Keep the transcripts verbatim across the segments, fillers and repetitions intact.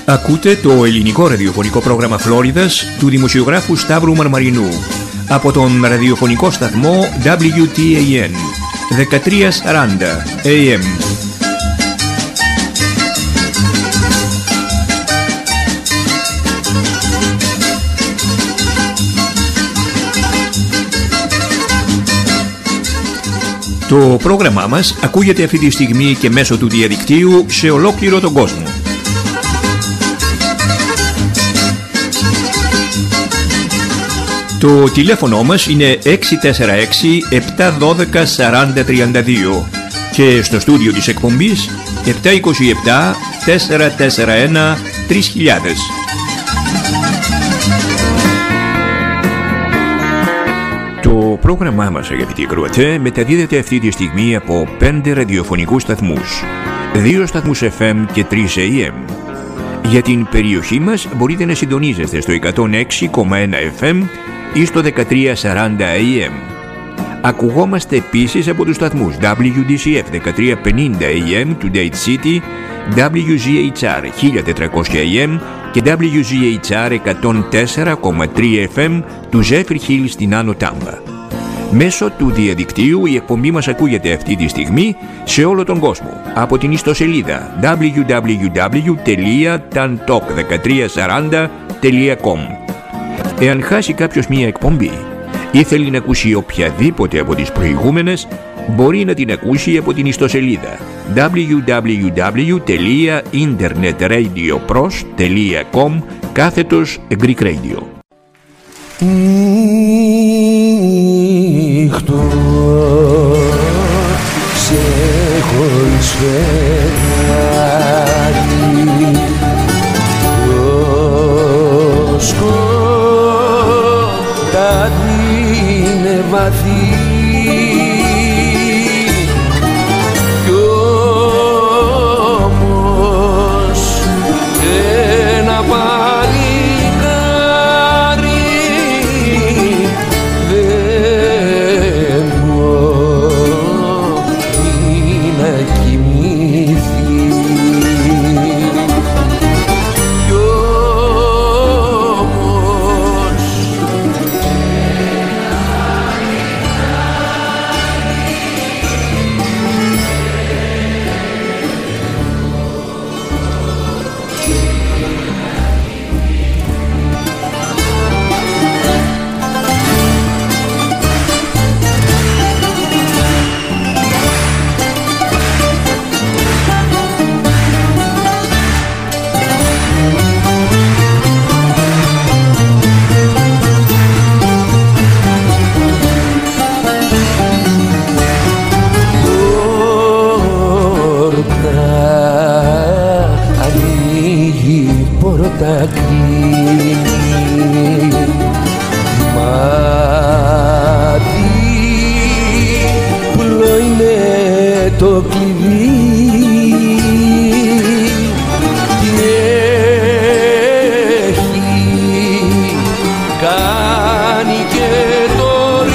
Ακούτε το ελληνικό ραδιοφωνικό πρόγραμμα Φλόριδας του δημοσιογράφου Σταύρου Μαρμαρινού από τον ραδιοφωνικό σταθμό ντάμπλιου τι έι εν δεκατριακόσια σαράντα έι εμ. Το πρόγραμμά μας ακούγεται αυτή τη στιγμή και μέσω του διαδικτύου σε ολόκληρο τον κόσμο. Το τηλέφωνο μας είναι έξι τέσσερα έξι επτά ένα δύο τέσσερα τρία δύο και στο στούντιο της εκπομπής επτά δύο επτά τέσσερα τέσσερα ένα τρία χιλιάδες. Το πρόγραμμά μας, αγαπητοί ακροατές, μεταδίδεται αυτή τη στιγμή από πέντε ραδιοφωνικούς σταθμούς, δύο σταθμούς εφ εμ και τρεις έι εμ. Για την περιοχή μας μπορείτε να συντονίζεστε στο εκατόν έξι κόμμα ένα εφ εμ ή στο δεκατριακόσια σαράντα έι εμ. Ακουγόμαστε επίσης από τους σταθμούς ντάμπλιου ντι σι εφ δεκατριακόσια πενήντα έι εμ του Dade City, ντάμπλιου τζι έιτς αρ χίλια τετρακόσια έι εμ και ντάμπλιου τζι έιτς αρ εκατόν τέσσερα κόμμα τρία εφ εμ του Zephyr Hill στην Άνω Τάμπα. Μέσω του διαδικτύου η εκπομπή μας ακούγεται αυτή τη στιγμή σε όλο τον κόσμο από την ιστοσελίδα ντάμπλιου ντάμπλιου ντάμπλιου τελεία ταντοκ δεκατριακόσια σαράντα τελεία κομ. Εάν χάσει κάποιος μία εκπομπή ή θέλει να ακούσει οποιαδήποτε από τις προηγούμενες, μπορεί να την ακούσει από την ιστοσελίδα ντάμπλιου ντάμπλιου ντάμπλιου τελεία ιντερνετρadiopros τελεία κομ κάθετος Greek Radio. Νύχτο σε χωρίς φεγγάρι, το σκοτάδι είναι βαθύ κι όμως ένα παλικάρι δεν μπορεί να κοιμηθεί κι όμως πόρτα κλείνει, μάτι πουλό είναι το κλειδί, την έχει κάνει και το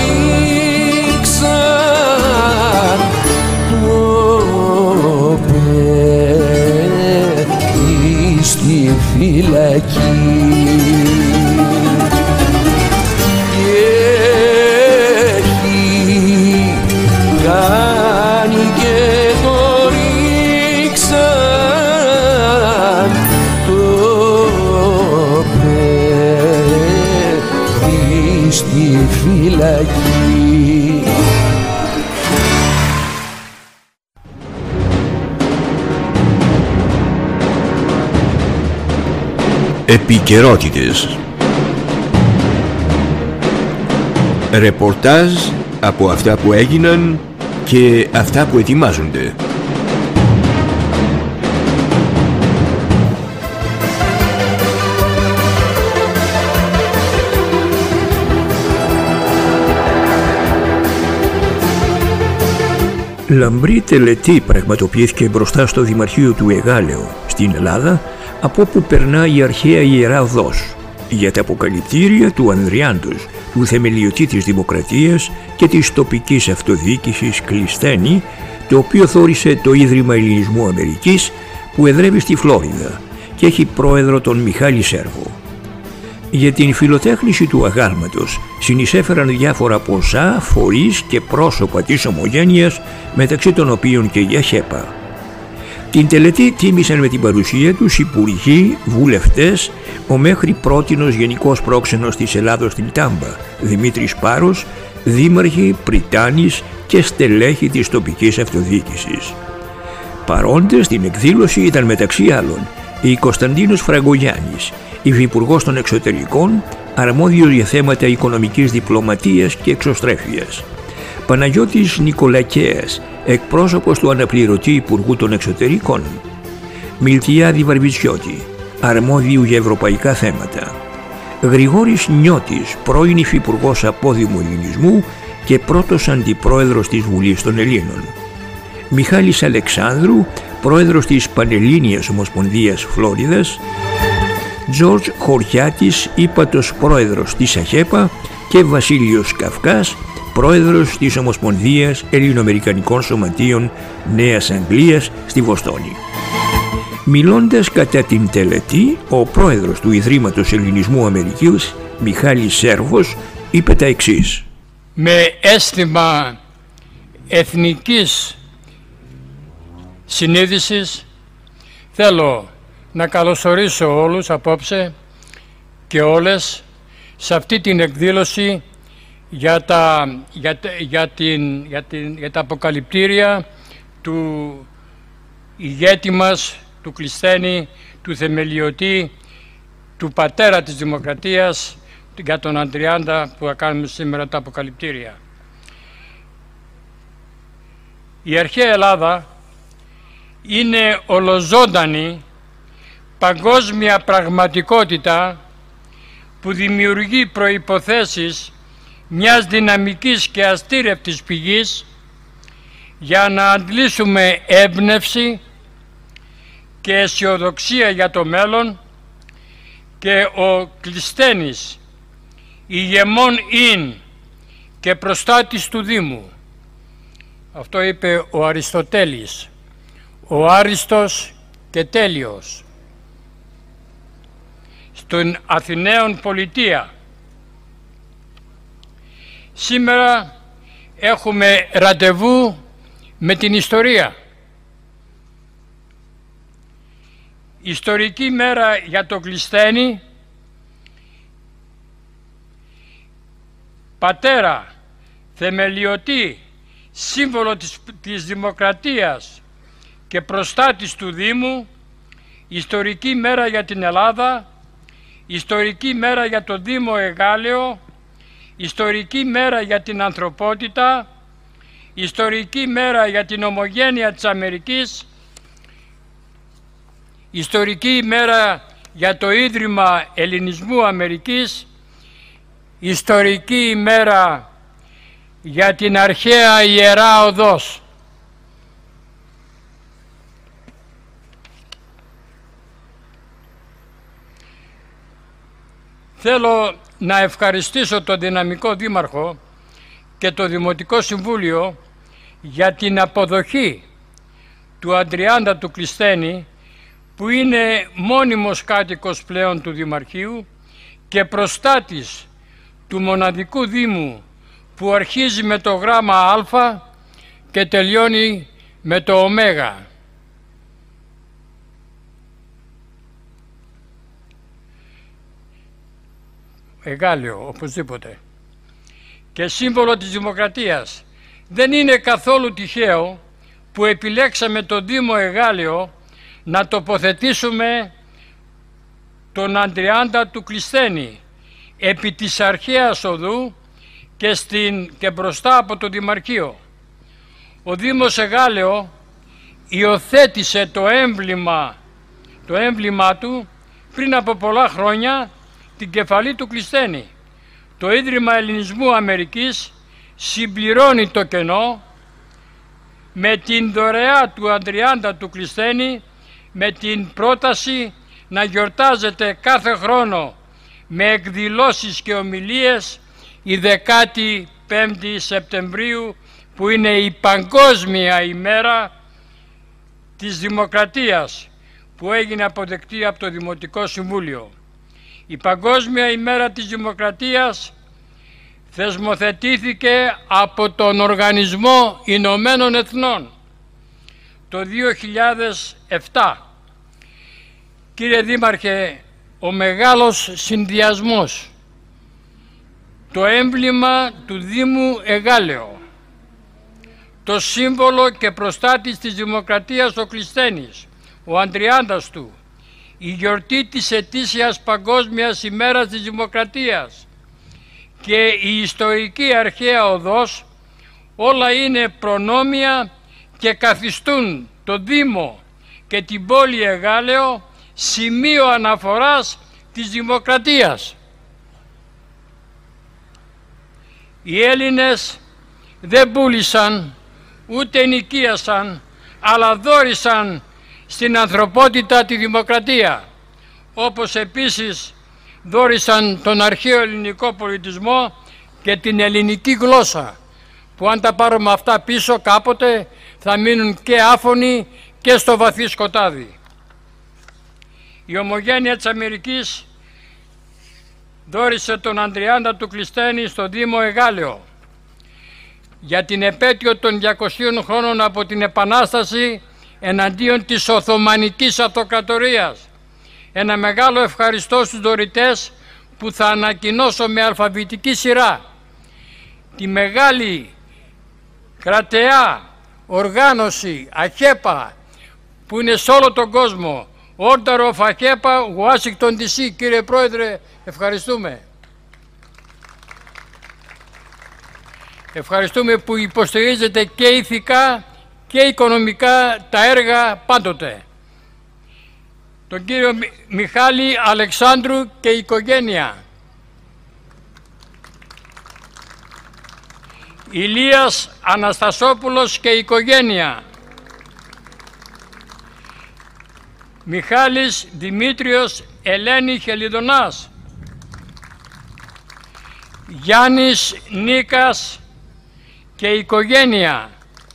ρίξαν το παιδί στη φυλακή. Και έχει κάνει και το ρίξαν το παιδί στη φυλακή. Επικαιρότητες. Ρεπορτάζ από αυτά που έγιναν και αυτά που ετοιμάζονται. Λαμπρή τελετή πραγματοποιήθηκε μπροστά στο Δημαρχείο του Εγάλεο στην Ελλάδα, από όπου περνά η αρχαία Ιερά Οδός, για τα αποκαλυπτήρια του Ανδριάντος, του θεμελιωτή της Δημοκρατίας και της τοπικής αυτοδιοίκησης Κλεισθένη, το οποίο θόρισε το Ίδρυμα Ελληνισμού Αμερικής που εδρεύει στη Φλόριδα και έχει πρόεδρο τον Μιχάλη Σέρβο. Για την φιλοτέχνηση του αγάλματος συνεισέφεραν διάφορα ποσά, φορείς και πρόσωπα της ομογένειας, μεταξύ των οποίων και η ΑΧΕΠΑ. Την τελετή τίμησαν με την παρουσία τους υπουργοί, βουλευτές, ο μέχρι πρότινος γενικός πρόξενος της Ελλάδος στην Τάμπα, Δημήτρης Πάρος, δήμαρχοι, πριτάνης και στελέχοι της τοπικής αυτοδιοίκησης. Παρόντες στην εκδήλωση ήταν μεταξύ άλλων η Κωνσταντίνος Φραγκογιάννης, υφυπουργός των εξωτερικών, αρμόδιος για θέματα οικονομικής διπλωματίας και εξωστρέφειας, Παναγιώτης Νικολακέας, εκπρόσωπος του αναπληρωτή Υπουργού των Εξωτερικών, Μιλτιάδη Βαρβιτσιώτη, αρμόδιου για ευρωπαϊκά θέματα, Γρηγόρης Νιώτης, πρώην υφυπουργός απόδημου ελληνισμού και πρώτος αντιπρόεδρος της Βουλής των Ελλήνων, Μιχάλης Αλεξάνδρου, πρόεδρος της Πανελλήνιας Ομοσπονδίας Φλόριδας, Τζορτζ Χωριάτης, ύπατος πρόεδρος της ΑΧΕΠΑ και Βασίλειος Καυκάς, πρόεδρος της Ομοσπονδίας Ελληνοαμερικανικών Σωματείων Νέας Αγγλίας στη Βοστόνη. Μιλώντας κατά την τελετή, ο πρόεδρος του Ιδρύματος Ελληνισμού Αμερικής, Μιχάλης Σέρβος, είπε τα εξής. Με αίσθημα εθνικής συνείδησης θέλω να καλωσορίσω όλους απόψε και όλες σε αυτή την εκδήλωση για τα, για, για την, για την, για τα αποκαλυπτήρια του ηγέτη μας, του Κλεισθένη, του θεμελιωτή, του πατέρα της Δημοκρατίας, για τον Αντριάντα, που θα κάνουμε σήμερα τα αποκαλυπτήρια. Η αρχαία Ελλάδα είναι ολοζώντανη παγκόσμια πραγματικότητα που δημιουργεί προϋποθέσεις μιας δυναμικής και αστήρευτης πηγής για να αντλήσουμε έμπνευση και αισιοδοξία για το μέλλον, και ο Κλεισθένης, ηγεμόν ειν και προστάτης του Δήμου. Αυτό είπε ο Αριστοτέλης, ο άριστος και τέλειος. Στον Αθηναίον πολιτεία σήμερα έχουμε ραντεβού με την ιστορία. Ιστορική μέρα για τον Κλεισθένη, πατέρα, θεμελιωτή, σύμβολο της, της δημοκρατίας και προστάτης του Δήμου. Ιστορική μέρα για την Ελλάδα, ιστορική μέρα για το Δήμο Εγάλεο, ιστορική μέρα για την ανθρωπότητα, ιστορική μέρα για την ομογένεια της Αμερικής, ιστορική ημέρα για το Ίδρυμα Ελληνισμού Αμερικής, ιστορική ημέρα για την αρχαία Ιερά Οδός. Θέλω να ευχαριστήσω τον δυναμικό δήμαρχο και το Δημοτικό Συμβούλιο για την αποδοχή του Αντριάντα του Κλεισθένη, που είναι μόνιμος κάτοικος πλέον του Δημαρχείου και προστάτης του μοναδικού Δήμου που αρχίζει με το γράμμα Α και τελειώνει με το Ω. Εγάλεο, οπωσδήποτε. Και σύμβολο της δημοκρατίας. Δεν είναι καθόλου τυχαίο που επιλέξαμε το Δήμο Εγάλεο να τοποθετήσουμε τον Αντριάντα του Κλεισθένη επί της αρχαίας οδού και, στην, και μπροστά από το Δημαρχείο. Ο Δήμος Εγάλεο υιοθέτησε το έμβλημα, το έμβλημά του πριν από πολλά χρόνια, την κεφαλή του Κλεισθένη. Το Ίδρυμα Ελληνισμού Αμερικής συμπληρώνει το κενό με την δωρεά του Αντριάντα του Κλεισθένη, με την πρόταση να γιορτάζεται κάθε χρόνο με εκδηλώσεις και ομιλίες η δεκάτη πέμπτη Σεπτεμβρίου, που είναι η Παγκόσμια ημέρα της Δημοκρατίας, που έγινε αποδεκτή από το Δημοτικό Συμβούλιο. Η Παγκόσμια ημέρα της Δημοκρατίας θεσμοθετήθηκε από τον Οργανισμό Ηνωμένων Εθνών το δύο χιλιάδες επτά. Κύριε Δήμαρχε, ο μεγάλος συνδυασμός, το έμβλημα του Δήμου Εγάλεο, το σύμβολο και προστάτης της Δημοκρατίας ο Κλεισθένης, ο Ανδριάντας του, η γιορτή της ετήσιας Παγκόσμιας ημέρας της Δημοκρατίας και η ιστορική αρχαία οδός, όλα είναι προνόμια και καθιστούν το Δήμο και την πόλη Εγάλεο σημείο αναφοράς της δημοκρατίας. Οι Έλληνες δεν πούλησαν ούτε νοικίασαν, αλλά δώρισαν στην ανθρωπότητα τη δημοκρατία, όπως επίσης δώρισαν τον αρχαίο ελληνικό πολιτισμό και την ελληνική γλώσσα, που αν τα πάρουμε αυτά πίσω κάποτε θα μείνουν και άφωνοι και στο βαθύ σκοτάδι. Η Ομογένεια της Αμερικής δώρισε τον Ανδριάντα του Κλεισθένη στο Δήμο Εγάλεο για την επέτειο των διακοσίων χρόνων από την Επανάσταση εναντίον της Οθωμανικής Αυτοκρατορίας. Ένα μεγάλο ευχαριστώ στους δωρητές που θα ανακοινώσω με αλφαβητική σειρά. Τη μεγάλη κρατεά οργάνωση ΑΧΕΠΑ που είναι σε όλο τον κόσμο, Order of ΑΧΕΠΑ, Washington ντι σι. Κύριε Πρόεδρε, ευχαριστούμε. Ευχαριστούμε που υποστηρίζετε και ηθικά και οικονομικά τα έργα πάντοτε. Τον κύριο Μιχάλη Αλεξάνδρου και η οικογένεια. Ηλίας Αναστασόπουλος και η οικογένεια. Μιχάλης Δημήτριος Ελένη Χελιδονάς. Γιάννης Νίκας και η οικογένεια.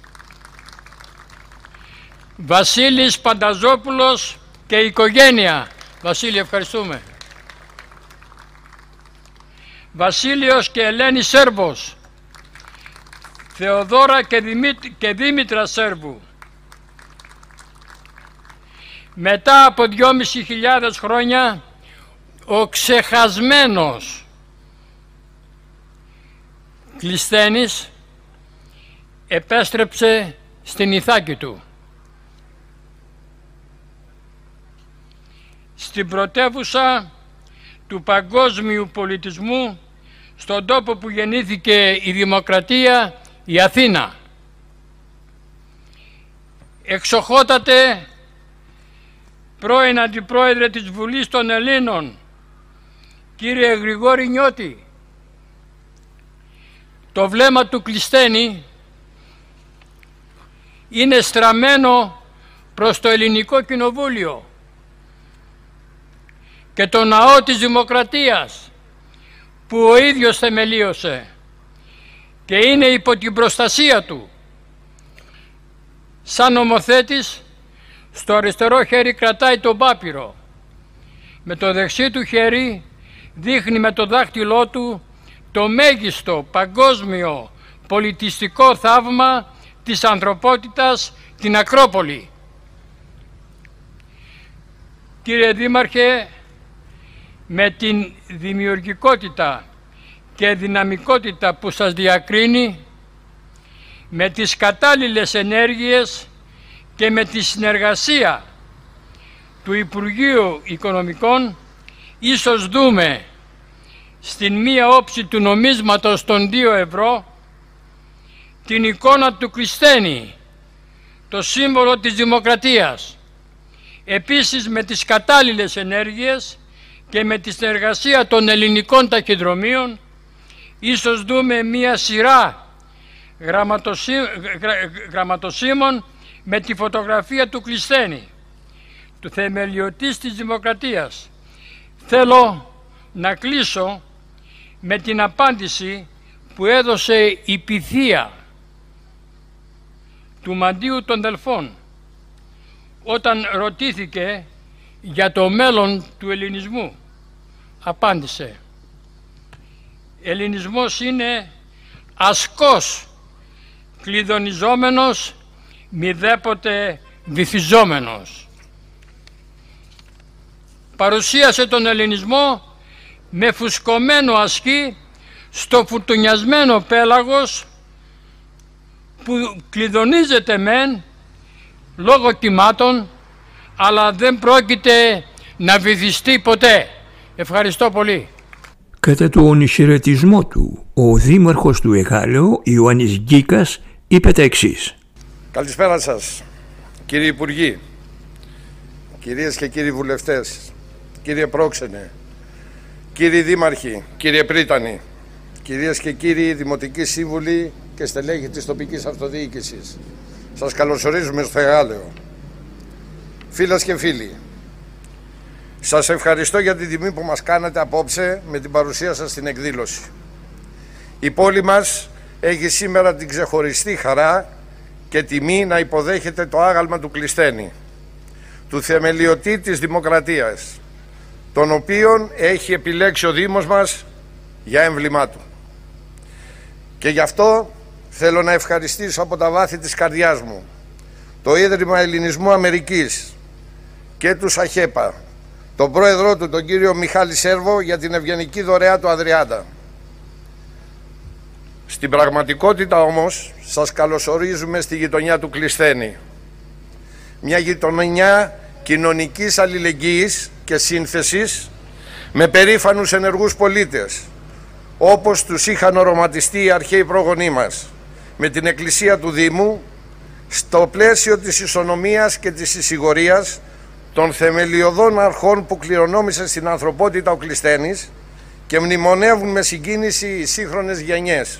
Βασίλης Πανταζόπουλος και η οικογένεια. Βασίλη, ευχαριστούμε. Βασίλειος και Ελένη Σέρβος. Θεοδόρα και, Δημήτ... και Δήμητρα Σέρβου. Μετά από δυόμισι χιλιάδες χρόνια, ο ξεχασμένος Κλεισθένης επέστρεψε στην Ιθάκη του. Στην πρωτεύουσα του παγκόσμιου πολιτισμού, στον τόπο που γεννήθηκε η δημοκρατία, η Αθήνα. Εξοχότατε πρώην Αντιπρόεδρε της Βουλής των Ελλήνων, κύριε Γρηγόρη Νιώτη, το βλέμμα του Κλεισθένη είναι στραμμένο προς το Ελληνικό Κοινοβούλιο και το ναό της Δημοκρατίας που ο ίδιος θεμελίωσε και είναι υπό την προστασία του. Σαν νομοθέτης, στο αριστερό χέρι κρατάει τον πάπυρο, με το δεξί του χέρι δείχνει με το δάχτυλό του το μέγιστο παγκόσμιο πολιτιστικό θαύμα της ανθρωπότητας, την Ακρόπολη. Κύριε Δήμαρχε, με την δημιουργικότητα και δυναμικότητα που σας διακρίνει, με τις κατάλληλες ενέργειες και με τη συνεργασία του Υπουργείου Οικονομικών, ίσως δούμε στην μία όψη του νομίσματος των δύο ευρώ την εικόνα του Κλεισθένη, το σύμβολο της δημοκρατίας. Επίσης, με τις κατάλληλες ενέργειες και με τη συνεργασία των ελληνικών ταχυδρομείων, ίσως δούμε μία σειρά γραμματοσύ... γραμματοσύμων με τη φωτογραφία του Κλεισθένη, του θεμελιωτής της δημοκρατίας. Θέλω να κλείσω με την απάντηση που έδωσε η Πυθία του Μαντίου των Δελφών όταν ρωτήθηκε για το μέλλον του ελληνισμού? Απάντησε: Ελληνισμός είναι ασκός κλειδονιζόμενος, μηδέποτε βυθιζόμενος. Παρουσίασε τον ελληνισμό με φουσκωμένο ασκή στο φουρτουνιασμένο πέλαγος που κλειδονίζεται μεν λόγω κυμάτων, αλλά δεν πρόκειται να βυθιστεί ποτέ. Ευχαριστώ πολύ. Κατά τον χαιρετισμό του, ο δήμαρχος του Εγάλεο, Ιωάννης Γκίκας, είπε τα εξής. Καλησπέρα σας, κύριοι Υπουργοί, κυρίες και κύριοι βουλευτές, κύριε Πρόξενε, κύριοι Δήμαρχοι, κύριε Πρίτανη, κυρίες και κύριοι Δημοτικοί Σύμβουλοι και στελέχη της τοπικής αυτοδιοίκησης. Σας καλωσορίζουμε στο Εγάλεο. Φίλες και φίλοι, σας ευχαριστώ για την τιμή που μας κάνατε απόψε με την παρουσία σας στην εκδήλωση. Η πόλη μας έχει σήμερα την ξεχωριστή χαρά και τιμή να υποδέχεται το άγαλμα του Κλεισθένη, του θεμελιωτή της δημοκρατίας, τον οποίον έχει επιλέξει ο Δήμος μας για έμβλημά του. Και γι' αυτό θέλω να ευχαριστήσω από τα βάθη της καρδιάς μου το Ίδρυμα Ελληνισμού Αμερικής και του ΣΑΧΕΠΑ, τον πρόεδρό του, τον κύριο Μιχάλη Σέρβο, για την ευγενική δωρεά του Αδριάτα. Στην πραγματικότητα όμως σας καλωσορίζουμε στη γειτονιά του Κλεισθένη. Μια γειτονιά κοινωνικής αλληλεγγύης και σύνθεσης με περήφανους ενεργούς πολίτες, όπως τους είχαν οραματιστεί οι αρχαίοι πρόγονοί μας, με την Εκκλησία του Δήμου, στο πλαίσιο της ισονομίας και της συσσυγωρίας των θεμελιωδών αρχών που κληρονόμησε στην ανθρωπότητα ο Κλεισθένης και μνημονεύουν με συγκίνηση οι σύγχρονες γενιές.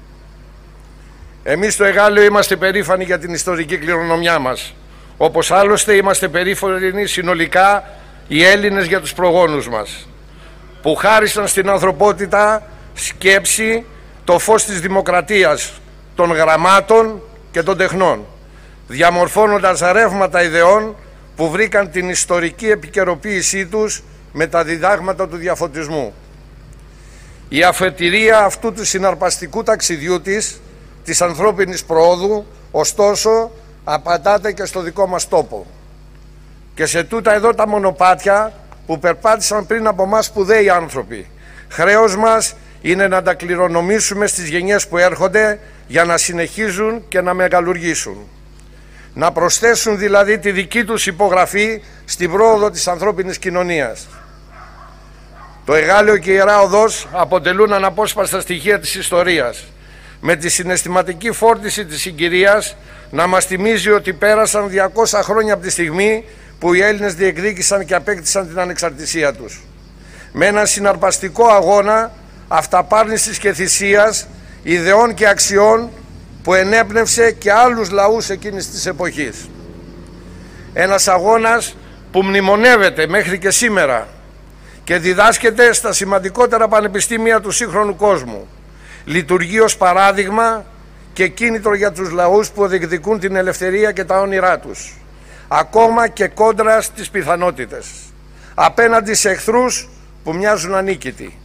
Εμείς στο Εγάλεο είμαστε περήφανοι για την ιστορική κληρονομιά μας, όπως άλλωστε είμαστε περήφανοι συνολικά οι Έλληνες για τους προγόνους μας, που χάρισαν στην ανθρωπότητα σκέψη, το φως της δημοκρατίας, των γραμμάτων και των τεχνών, διαμορφώνοντας ρεύματα ιδεών που βρήκαν την ιστορική επικαιροποίησή τους με τα διδάγματα του διαφωτισμού. Η αφετηρία αυτού του συναρπαστικού ταξιδιού της, της ανθρώπινης προόδου, ωστόσο, απαντάται και στο δικό μας τόπο. Και σε τούτα εδώ τα μονοπάτια που περπάτησαν πριν από μας σπουδαίοι άνθρωποι, χρέος μας είναι να τα κληρονομήσουμε στις γενιές που έρχονται για να συνεχίζουν και να μεγαλουργήσουν. Να προσθέσουν δηλαδή τη δική τους υπογραφή στην πρόοδο της ανθρώπινης κοινωνίας. Το Εγάλεο και η Ιερά Οδός αποτελούν αναπόσπαστα στοιχεία της ιστορίας, με τη συναισθηματική φόρτιση της συγκυρίας να μας θυμίζει ότι πέρασαν διακόσια χρόνια από τη στιγμή που οι Έλληνες διεκδίκησαν και απέκτησαν την ανεξαρτησία τους. Με έναν συναρπαστικό αγώνα αυταπάρνησης και θυσίας, ιδεών και αξιών που ενέπνευσε και άλλους λαούς εκείνης της εποχής. Ένας αγώνας που μνημονεύεται μέχρι και σήμερα και διδάσκεται στα σημαντικότερα πανεπιστήμια του σύγχρονου κόσμου. Λειτουργεί ως παράδειγμα και κίνητρο για τους λαούς που διεκδικούν την ελευθερία και τα όνειρά τους, ακόμα και κόντρα στις πιθανότητες, απέναντι σε εχθρούς που μοιάζουν ανίκητοι.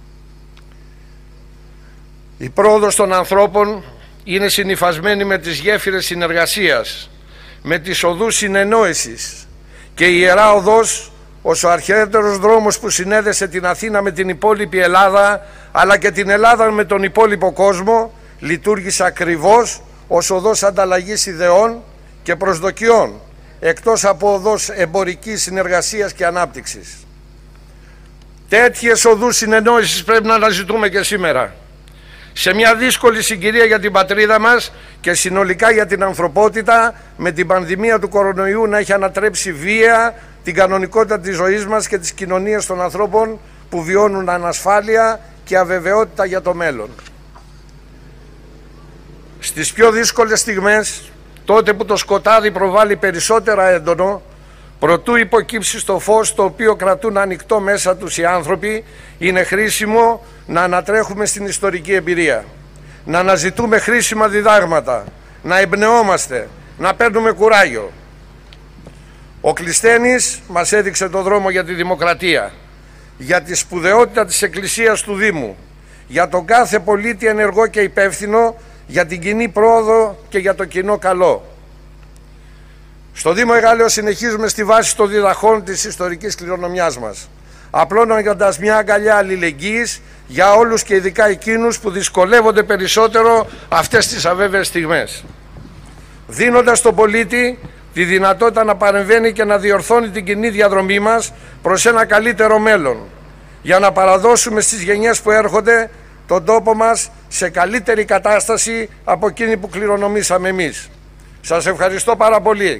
Η πρόοδος των ανθρώπων είναι συνυφασμένη με τις γέφυρες συνεργασίας, με τις οδούς συνεννόησης, και η Ιερά Οδός, ως ο αρχαίτερος δρόμος που συνέδεσε την Αθήνα με την υπόλοιπη Ελλάδα, αλλά και την Ελλάδα με τον υπόλοιπο κόσμο, λειτουργήσε ακριβώς ως οδός ανταλλαγής ιδεών και προσδοκιών, εκτός από οδός εμπορικής συνεργασίας και ανάπτυξης. Τέτοιες οδούς συνεννόησης πρέπει να αναζητούμε και σήμερα, σε μια δύσκολη συγκυρία για την πατρίδα μας και συνολικά για την ανθρωπότητα, με την πανδημία του κορονοϊού να έχει ανατρέψει βία την κανονικότητα της ζωής μας και της κοινωνίας των ανθρώπων που βιώνουν ανασφάλεια και αβεβαιότητα για το μέλλον. Στις πιο δύσκολες στιγμές, τότε που το σκοτάδι προβάλλει περισσότερα έντονο, προτού υποκύψει στο φως το οποίο κρατούν ανοιχτό μέσα τους οι άνθρωποι, είναι χρήσιμο να ανατρέχουμε στην ιστορική εμπειρία, να αναζητούμε χρήσιμα διδάγματα, να εμπνεόμαστε, να παίρνουμε κουράγιο. Ο Κλεισθένης μας έδειξε το δρόμο για τη δημοκρατία, για τη σπουδαιότητα της Εκκλησίας του Δήμου, για τον κάθε πολίτη ενεργό και υπεύθυνο, για την κοινή πρόοδο και για το κοινό καλό. Στο Δήμο Εγάλεως συνεχίζουμε στη βάση των διδαχών της ιστορικής κληρονομιάς μας, απλώνοντας μια αγκαλιά αλληλεγγύης για όλους και ειδικά εκείνους που δυσκολεύονται περισσότερο αυτές τις αβέβαιες στιγμές, δίνοντας στον πολίτη τη δυνατότητα να παρεμβαίνει και να διορθώνει την κοινή διαδρομή μας προς ένα καλύτερο μέλλον, για να παραδώσουμε στις γενιές που έρχονται τον τόπο μας σε καλύτερη κατάσταση από εκείνη που κληρονομήσαμε εμείς. Σας ευχαριστώ πάρα πολύ.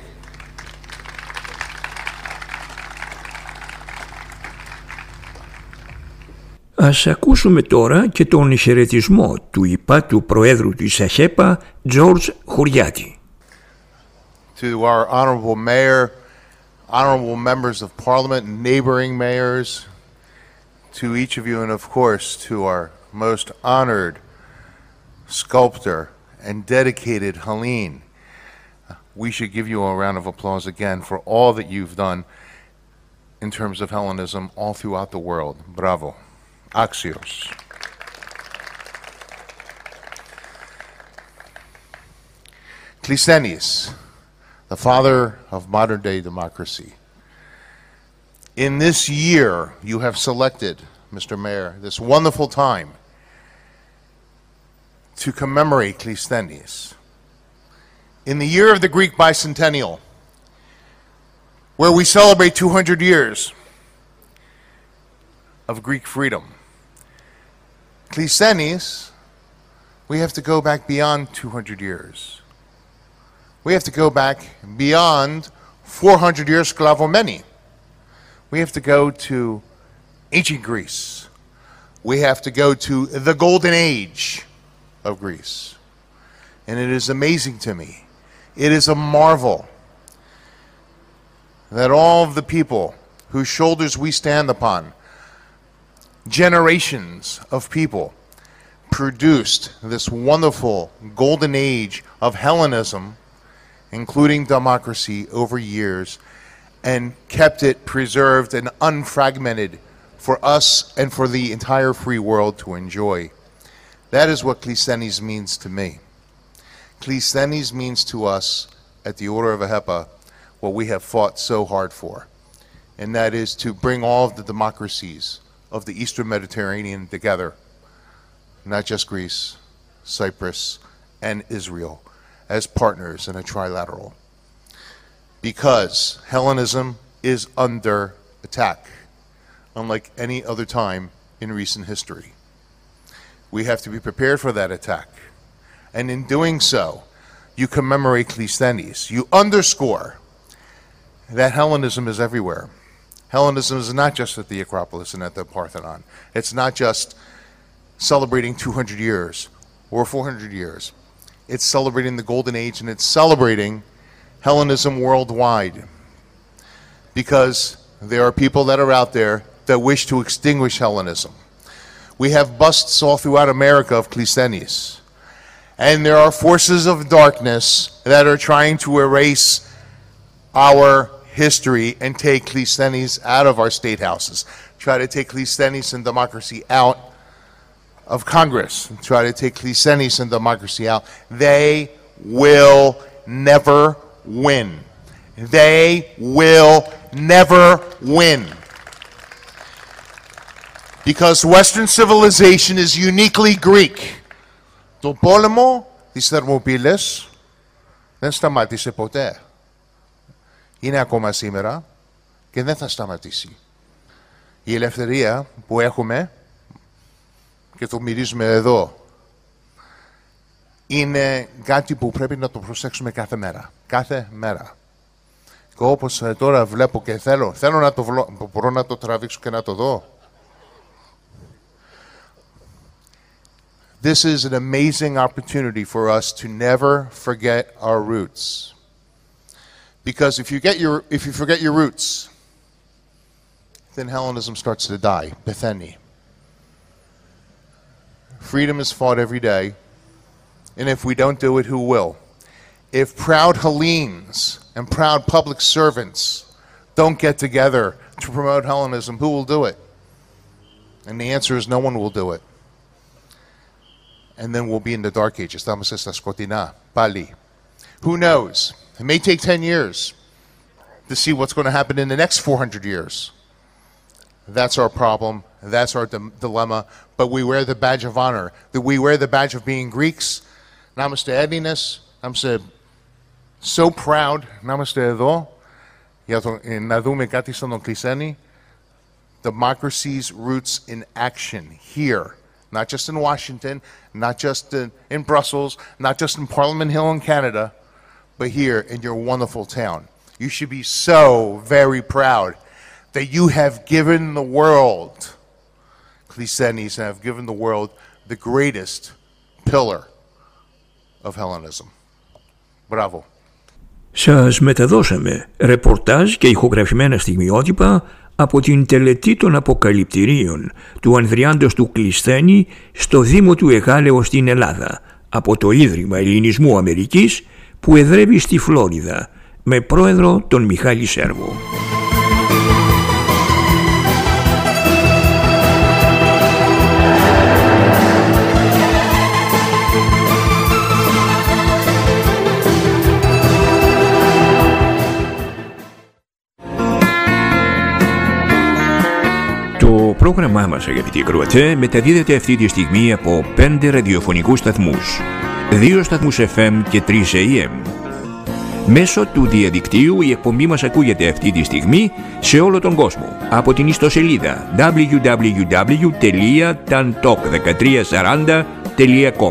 Ας ακούσουμε τώρα και τον χαιρετισμό του υπάτου Προέδρου της ΑΧΕΠΑ, George Χουριάτη. To our honorable mayor, honorable members of parliament, neighboring mayors, to each of you, and of course to our most honored sculptor and dedicated Helene. We should give you a round of applause again for all that you've done in terms of Hellenism all throughout the world. Bravo. Axios. Κλεισθένης, the father of modern-day democracy. In this year, you have selected, Mister Mayor, this wonderful time to commemorate Klistthenes. In the year of the Greek bicentennial, where we celebrate two hundred years of Greek freedom, Klistthenes, we have to go back beyond two hundred years. We have to go back beyond four hundred years sklavomeni. We have to go to ancient Greece. We have to go to the golden age of Greece. And it is amazing to me, it is a marvel that all of the people whose shoulders we stand upon, generations of people, produced this wonderful golden age of Hellenism, including democracy, over years, and kept it preserved and unfragmented for us and for the entire free world to enjoy. That is what Klistthenes means to me. Klistthenes means to us at the Order of AHEPA what we have fought so hard for, and that is to bring all of the democracies of the Eastern Mediterranean together, not just Greece, Cyprus, and Israel, as partners in a trilateral. Because Hellenism is under attack, unlike any other time in recent history. We have to be prepared for that attack. And in doing so, you commemorate Klistthenes. You underscore that Hellenism is everywhere. Hellenism is not just at the Acropolis and at the Parthenon. It's not just celebrating two hundred years or four hundred years. It's celebrating the Golden Age, and it's celebrating Hellenism worldwide. Because there are people that are out there that wish to extinguish Hellenism. We have busts all throughout America of Klistthenes. And there are forces of darkness that are trying to erase our history and take Klistthenes out of our state houses. Try to take Klistthenes and democracy out of Congress. Try to take Klistthenes and democracy out. They will never win. They will never win. Because Western civilization is uniquely Greek. Το πόλεμο της Θερμοπύλης δεν σταμάτησε ποτέ. Είναι ακόμα σήμερα και δεν θα σταματήσει. Η ελευθερία που έχουμε, και το μυρίζουμε εδώ, είναι κάτι που πρέπει να το προσέξουμε κάθε μέρα. Κάθε μέρα. Και όπως τώρα βλέπω και θέλω, θέλω να το βλώ, μπορώ να το τραβήξω και να το δω. This is an amazing opportunity for us to never forget our roots. Because if you get your, if you forget your roots, then Hellenism starts to die. Bethany. Freedom is fought every day, and if we don't do it, who will? If proud Hellenes and proud public servants don't get together to promote Hellenism, who will do it? And the answer is no one will do it. And then we'll be in the dark ages. Estamos στα σκοτεινά, πάλι. Who knows? It may take ten years to see what's going to happen in the next four hundred years. That's our problem. That's our di- dilemma. But we wear the badge of honor. That we wear the badge of being Greeks. Να είμαστε Έλληνες. Να είμαστε so proud. Να είμαστε εδώ. Για το, να δούμε κάτι στον Κλεισένη. Democracy's roots in action here. Not just in Washington, not just in, in Brussels, not just in Parliament Hill in Canada, but here in your wonderful town. You should be so very proud that you have given the world, Klisenis have given the world the greatest pillar of Hellenism. Bravo. Σας μεταδώσαμε ρεπορτάζ και ηχογραφημένα στιγμιότυπα από την τελετή των αποκαλυπτηρίων του Ανδριάντος του Κλεισθένη στο Δήμο του Εγάλεο στην Ελλάδα από το Ίδρυμα Ελληνισμού Αμερικής που εδρεύει στη Φλόριδα με πρόεδρο τον Μιχάλη Σέρβο. Το πρόγραμμά μας, αγαπητοί ακροατέ, μεταδίδεται αυτή τη στιγμή από πέντε ραδιοφωνικούς σταθμούς, δύο σταθμούς εφ εμ και τρεις έι εμ. Μέσω του διαδικτύου η εκπομπή μας ακούγεται αυτή τη στιγμή σε όλο τον κόσμο από την ιστοσελίδα double-u double-u double-u τελεία tantalk δεκατρία σαράντα τελεία com.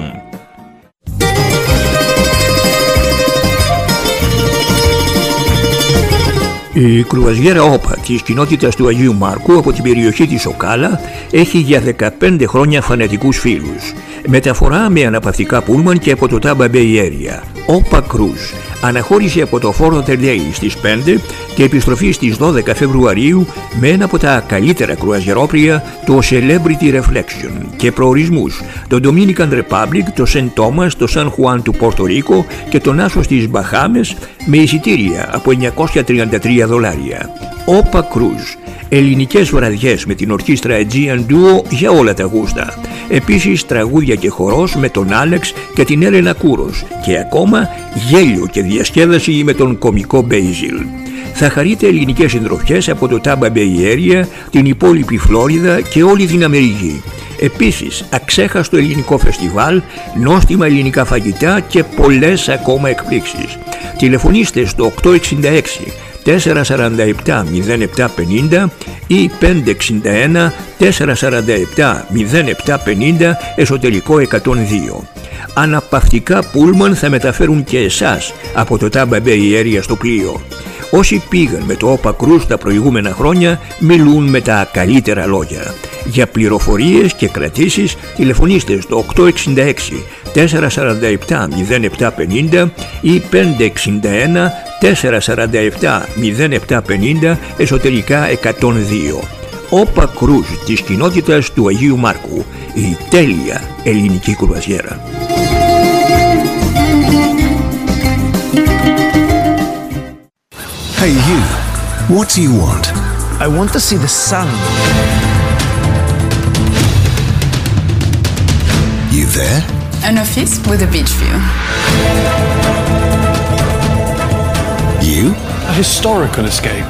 Η κρουαζιέρα ΟΠΑ της κοινότητας του Αγίου Μάρκου από την περιοχή της Οκάλα έχει για δεκαπέντε χρόνια φανατικούς φίλους. Μεταφορά με αναπαυτικά πούλμαν και από το Tampa Bay Area. ΟΠΑ Cruise. Αναχώρηση από το Fort Lauderdale στις πέντε και επιστροφή στις δώδεκα Φεβρουαρίου με ένα από τα καλύτερα κρουαζιερόπλια, το Celebrity Reflection, και προορισμούς το Dominican Republic, το Σεντ Τόμας, το Σαν Χουάν του Πόρτο Ρίκο και το Νάσο στις Μπαχάμες με εισιτήρια από εννιακόσια τριάντα τρία δολάρια. ΟΠΑ Cruise. Ελληνικές βραδιές με την ορχήστρα Aegean Duo για όλα τα γούστα. Επίσης τραγούδια και χορός με τον Άλεξ και την Έλενα Κούρος και ακόμα γέλιο και διασκέδαση με τον κωμικό Μπέιζιλ. Θα χαρείτε ελληνικές συντροφιές από το Tampa Bay Area, την υπόλοιπη Φλόριδα και όλη την Αμερική. Επίσης, αξέχαστο ελληνικό φεστιβάλ, νόστιμα ελληνικά φαγητά και πολλές ακόμα εκπλήξεις. Τηλεφωνήστε στο οκτώ εξήντα έξι τέσσερα σαράντα επτά μηδέν επτά πενήντα ή πέντε εξήντα ένα τέσσερα σαράντα επτά μηδέν επτά πενήντα εσωτερικό εκατόν δύο. Αναπαυτικά πούλμαν θα μεταφέρουν και εσάς από το Tampa Bay Area στο πλοίο. Όσοι πήγαν με το ΟΠΑ Cruise τα προηγούμενα χρόνια μιλούν με τα καλύτερα λόγια. Για πληροφορίες και κρατήσεις τηλεφωνήστε στο οκτώ εξήντα έξι τέσσερα σαράντα επτά μηδέν επτά πενήντα ή πέντε εξήντα ένα τέσσερα σαράντα επτά μηδέν επτά πενήντα εσωτερικά εκατόν δύο. ΟΠΑ Cruise της κοινότητας του Αγίου Μάρκου, η τέλεια ελληνική κρουαζιέρα. Hey you, what do you want? I want to see the sun. You there? An office with a beach view. You? A historical escape.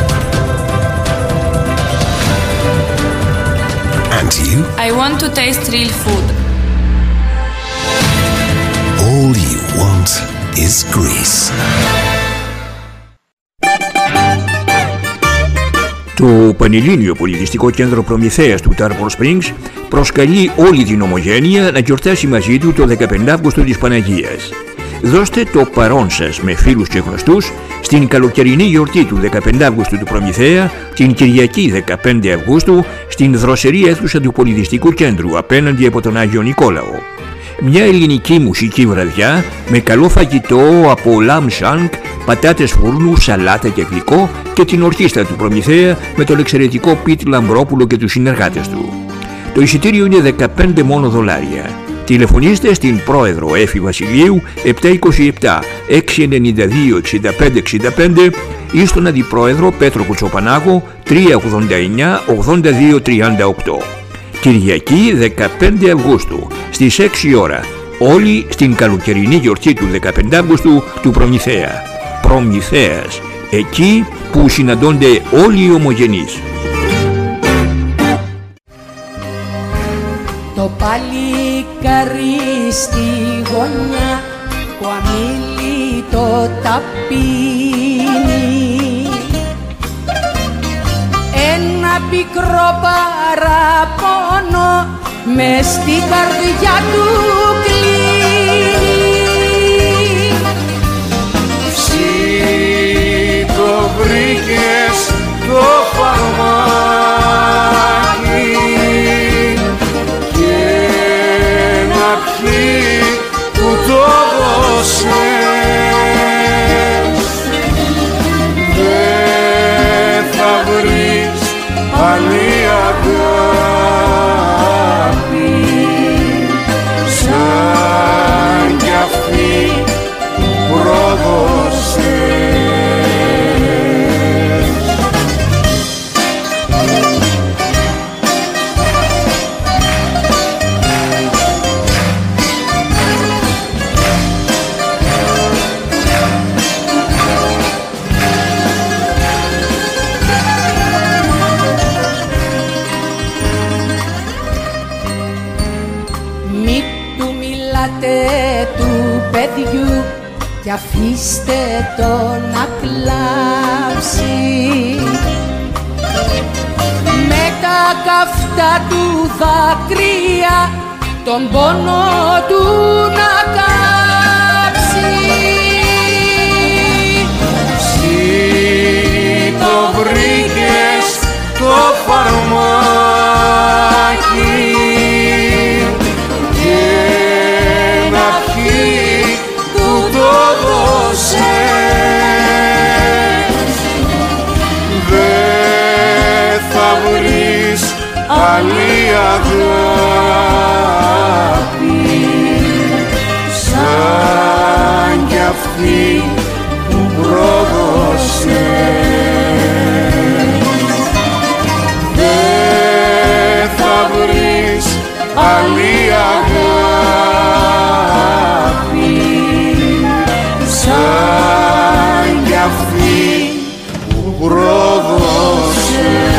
And you? I want to taste real food. All you want is Greece. Το Πανελλήνιο Πολιτιστικό Κέντρο Προμηθέας του Tarpon Springs προσκαλεί όλη την ομογένεια να γιορτάσει μαζί του το δεκαπέντε Αυγούστου της Παναγίας. Δώστε το παρόν σας με φίλους και γνωστούς στην καλοκαιρινή γιορτή του δεκαπέντε Αυγούστου του Προμηθέα, την Κυριακή δεκαπέντε Αυγούστου στην δροσερή αίθουσα του Πολιτιστικού Κέντρου απέναντι από τον Άγιο Νικόλαο. Μια ελληνική μουσική βραδιά με καλό φαγητό από λαμ σάνκ, πατάτες φούρνου, σαλάτα και γλυκό και την ορχήστρα του Προμηθέα με τον εξαιρετικό Πιτ Λαμπρόπουλο και τους συνεργάτες του. Το εισιτήριο είναι δεκαπέντε μόνο δολάρια. Τηλεφωνήστε στην πρόεδρο Έφη Βασιλείου επτά είκοσι επτά έξι ενενήντα δύο εξήντα πέντε εξήντα πέντε ή στον αντιπρόεδρο Πέτρο Κουτσοπανάγο τρία ογδόντα εννιά ογδόντα δύο τριάντα οκτώ. Κυριακή δεκαπέντε Αυγούστου στις έξι η ώρα, όλοι στην καλοκαιρινή γιορτή του δεκαπέντε Αυγούστου του Προμηθέα. Προμηθέας, εκεί που συναντώνται όλοι οι ομογενείς. Το παλικάρι στη γωνιά που αμίλητο τα πίνει, ένα πικρό παραπονό μες στην καρδιά του κλείνει. Ψή το βρήκες το φαρμάκι και να πιει που το δώσες, δεν θα βρεις άλλη αγάπη σαν κι αυτή που πρόδωσες. Του παιδιού κι αφήστε το να κλάψει, με τα καυτά του δάκρυα τον πόνο του να κάψει. Ψή το βρήκες το φαρμάκι και να πιει που το δώσες, δεν θα βρεις άλλη αγάπη σαν κι αυτή που πρόδωσες, δεν θα βρεις άλλη αγάπη σαν κι αυτή που πρόδωσες.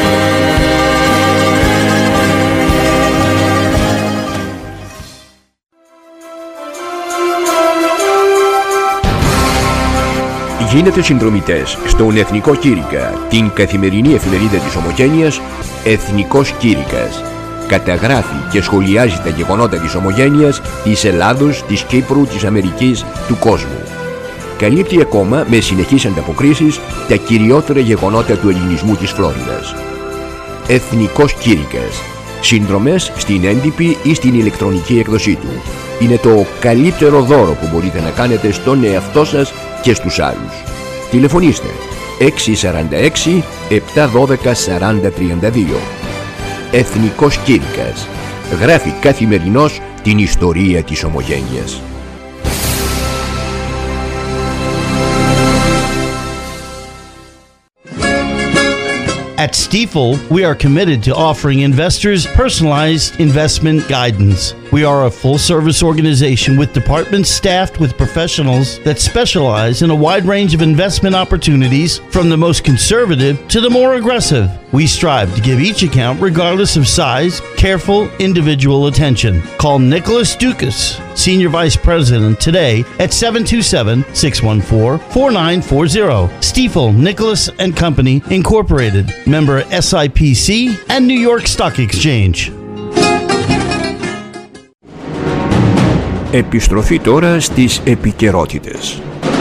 Γίνετε συνδρομητές στον Εθνικό Κήρυκα, την καθημερινή εφημερίδα της Ομογένειας Εθνικός Κήρυκας. Καταγράφει και σχολιάζει τα γεγονότα της Ομογένειας, της Ελλάδος, της Κύπρου, της Αμερικής, του κόσμου. Καλύπτει ακόμα με συνεχείς ανταποκρίσεις τα κυριότερα γεγονότα του ελληνισμού της Φλόριδας. Εθνικός Κήρυκας. Συνδρομές στην έντυπη ή στην ηλεκτρονική έκδοσή του. Είναι το καλύτερο δώρο που μπορείτε να κάνετε στον εαυτό σας και στους άλλους. Τηλεφωνήστε έξι σαράντα έξι επτά δώδεκα σαράντα τριάντα δύο. Εθνικός Κήρυκας. Γράφει καθημερινώς την ιστορία της Ομογένειας. At Stifel, we are committed to offering investors personalized investment guidance. We are a full-service organization with departments staffed with professionals that specialize in a wide range of investment opportunities, from the most conservative to the more aggressive. We strive to give each account, regardless of size, careful individual attention. Call Nicholas Dukas, Senior Vice President, today at seven two seven, six one four, four nine four zero. Stifel, Nicholas and Company, Incorporated. Member S I P C and New York Stock Exchange. Επιστροφή τώρα στις επικαιρότητες.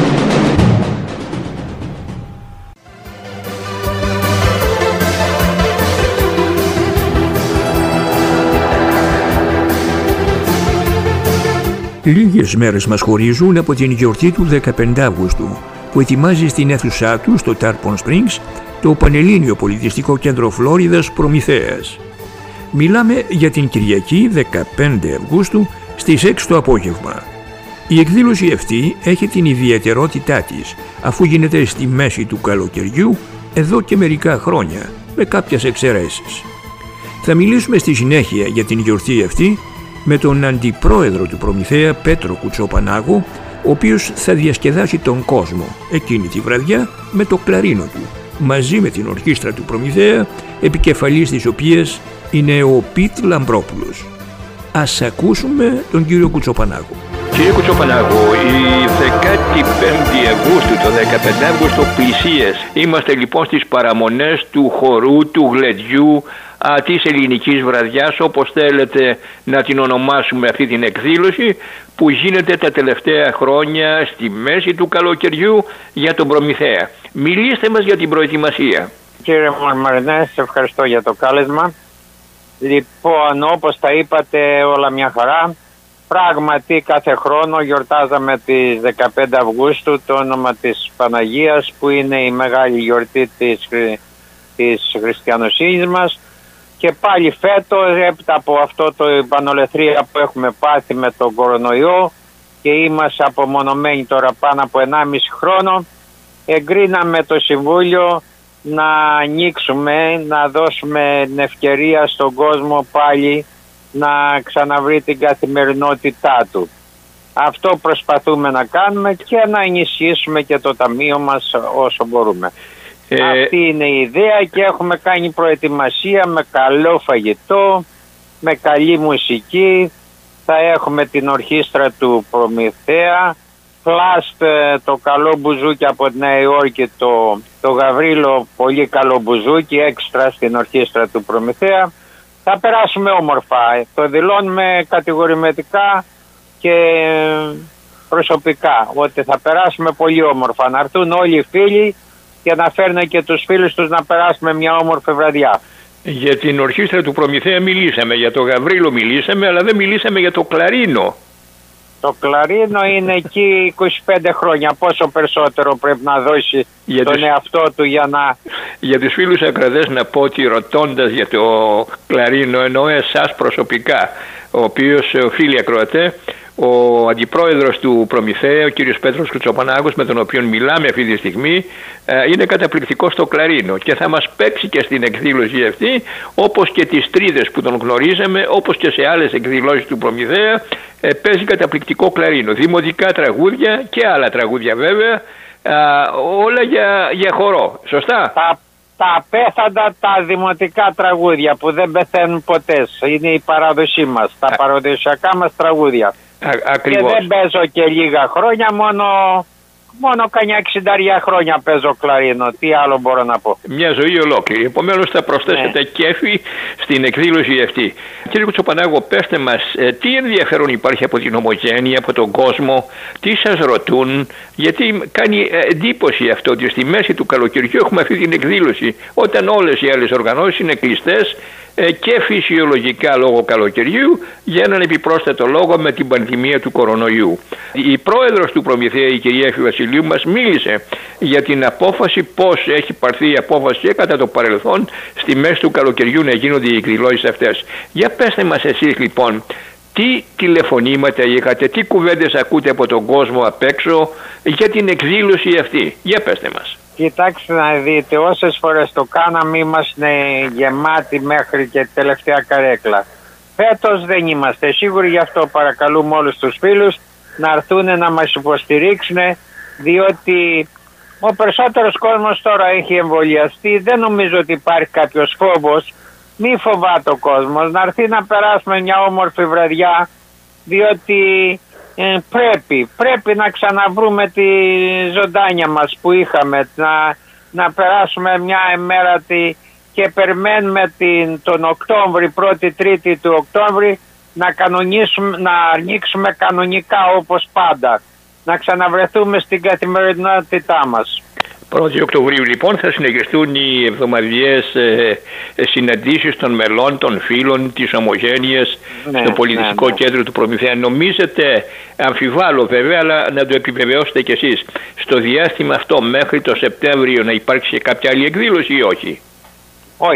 Λίγες μέρες μας χωρίζουν από την γιορτή του δεκαπέντε Αυγούστου, που ετοιμάζει στην αίθουσά του στο Tarpon Springs το Πανελλήνιο Πολιτιστικό Κέντρο Φλόριδας Προμηθέας. Μιλάμε για την Κυριακή δεκαπέντε Αυγούστου, στις έξι το απόγευμα. Η εκδήλωση αυτή έχει την ιδιαιτερότητά της, αφού γίνεται στη μέση του καλοκαιριού εδώ και μερικά χρόνια, με κάποιες εξαιρέσεις. Θα μιλήσουμε στη συνέχεια για την γιορτή αυτή με τον αντιπρόεδρο του Προμηθέα, Πέτρο Κουτσοπανάγου, ο οποίος θα διασκεδάσει τον κόσμο εκείνη τη βραδιά με το κλαρίνο του, μαζί με την ορχήστρα του Προμηθέα, επικεφαλής της οποίας είναι ο Πιτ Λαμπρόπουλος. Ας ακούσουμε τον κύριο Κουτσοπανάγου. Κύριε Κουτσοπανάγου, η δεκαπέντε Αυγούστου, το δεκαπέντε Αυγούστου πλησίες. Είμαστε λοιπόν στις παραμονές του χορού, του γλεντιού, α, της ελληνικής βραδιάς, όπως θέλετε να την ονομάσουμε αυτή την εκδήλωση, που γίνεται τα τελευταία χρόνια στη μέση του καλοκαιριού για τον Προμηθέα. Μιλήστε μας για την προετοιμασία. Κύριε Μαρμαρινέ, σε ευχαριστώ για το κάλεσμα. Λοιπόν, όπως τα είπατε, όλα μια χαρά. Πράγματι, κάθε χρόνο γιορτάζαμε τις δεκαπέντε Αυγούστου το όνομα της Παναγίας, που είναι η μεγάλη γιορτή της, της χριστιανοσύνης μας. Και πάλι φέτος, έπειτα από αυτό το πανολεθρία που έχουμε πάθει με τον κορονοϊό και είμαστε απομονωμένοι τώρα πάνω από ενάμιση χρόνο, εγκρίναμε το Συμβούλιο να ανοίξουμε, να δώσουμε την ευκαιρία στον κόσμο πάλι να ξαναβρει την καθημερινότητά του. Αυτό προσπαθούμε να κάνουμε και να ενισχύσουμε και το ταμείο μας όσο μπορούμε. Ε... Αυτή είναι η ιδέα και έχουμε κάνει προετοιμασία με καλό φαγητό, με καλή μουσική. Θα έχουμε την ορχήστρα του Προμηθέα, Φλάστ, το καλό μπουζούκι από τη Νέα Υόρκη, το, το Γαβρίλο, πολύ καλό μπουζούκι, έξτρα στην ορχήστρα του Προμηθέα. Θα περάσουμε όμορφα, το δηλώνουμε κατηγορηματικά και προσωπικά, ότι θα περάσουμε πολύ όμορφα, να έρθουν όλοι οι φίλοι και να φέρνουν και τους φίλους τους να περάσουμε μια όμορφη βραδιά. Για την ορχήστρα του Προμηθέα μιλήσαμε, για το Γαβρίλο μιλήσαμε, αλλά δεν μιλήσαμε για το κλαρίνο. Το κλαρίνο είναι εκεί είκοσι πέντε χρόνια. Πόσο περισσότερο πρέπει να δώσει για τον τους... εαυτό του για να... Για τους φίλους ακροατές να πω ότι ρωτώντας για το κλαρίνο, εννοώ εσάς προσωπικά, ο οποίος, φίλοι ακροατέ, ο αντιπρόεδρος του Προμηθέα, ο κύριος Πέτρος Κουτσοπανάγος, με τον οποίο μιλάμε αυτή τη στιγμή, είναι καταπληκτικός στο κλαρίνο και θα μας παίξει και στην εκδήλωση αυτή, όπως και τις τρίδες που τον γνωρίζαμε, όπως και σε άλλες εκδηλώσεις του Προμηθέα, παίζει καταπληκτικό κλαρίνο, δημοτικά τραγούδια και άλλα τραγούδια βέβαια, όλα για, για χορό, σωστά? Τα, τα απέθαντα τα δημοτικά τραγούδια που δεν πεθαίνουν ποτέ, είναι η παράδοσή μας, τα Α... παραδοσιακά μας τραγούδια. Α, ακριβώς. Και δεν παίζω και λίγα χρόνια, μόνο, μόνο κανιά εξήντα χρόνια παίζω κλαρίνο. Τι άλλο μπορώ να πω. Μια ζωή ολόκληρη. Επομένως θα προσθέσετε ναι. κέφι στην εκδήλωση αυτή. Κύριε Κουτσοπανάγο, πέστε μας, ε, τι ενδιαφέρον υπάρχει από την ομογένεια, από τον κόσμο, τι σας ρωτούν, γιατί κάνει εντύπωση αυτό ότι στη μέση του καλοκαιριού έχουμε αυτή την εκδήλωση, όταν όλες οι άλλες οργανώσεις είναι κλειστές και φυσιολογικά λόγω καλοκαιριού, για έναν επιπρόσθετο λόγο με την πανδημία του κορονοϊού. Η πρόεδρος του Προμηθέα, η κυρία Εφη Βασιλείου, μας μίλησε για την απόφαση, πώς έχει πάρθει η απόφαση και κατά το παρελθόν στη μέση του καλοκαιριού να γίνονται οι εκδηλώσεις αυτές. Για πέστε μας εσείς λοιπόν, τι τηλεφωνήματα είχατε, τι κουβέντες ακούτε από τον κόσμο απ' έξω για την εκδήλωση αυτή. Για πέστε μας. Κοιτάξτε να δείτε, όσες φορές το κάναμε είμαστε γεμάτοι μέχρι και τελευταία καρέκλα. Φέτος δεν είμαστε σίγουροι, γι' αυτό παρακαλούμε όλους τους φίλους να έρθουν να μας υποστηρίξουν, διότι ο περισσότερος κόσμος τώρα έχει εμβολιαστεί, δεν νομίζω ότι υπάρχει κάποιος φόβος. Μη φοβάται ο κόσμος, να έρθει να περάσουμε μια όμορφη βραδιά, διότι ε, πρέπει, πρέπει να ξαναβρούμε τη ζωντάνια μας που είχαμε, να, να περάσουμε μια ημέρα τη, και περιμένουμε την, τον Οκτώβρη, πρώτη τρίτη του Οκτώβρη, να, κανονίσουμε, να ανοίξουμε κανονικά όπως πάντα, να ξαναβρεθούμε στην καθημερινότητά μας. πρώτη Οκτωβρίου λοιπόν θα συνεχιστούν οι εβδομαδιαίες ε, ε, συναντήσεις των μελών, των φίλων της Ομογένειας ναι, στο πολιτιστικό ναι, ναι. κέντρο του Προμηθέα. Νομίζετε, αμφιβάλλω βέβαια, αλλά να το επιβεβαιώσετε κι εσείς, στο διάστημα αυτό μέχρι το Σεπτέμβριο να υπάρξει κάποια άλλη εκδήλωση ή όχι? Όχι.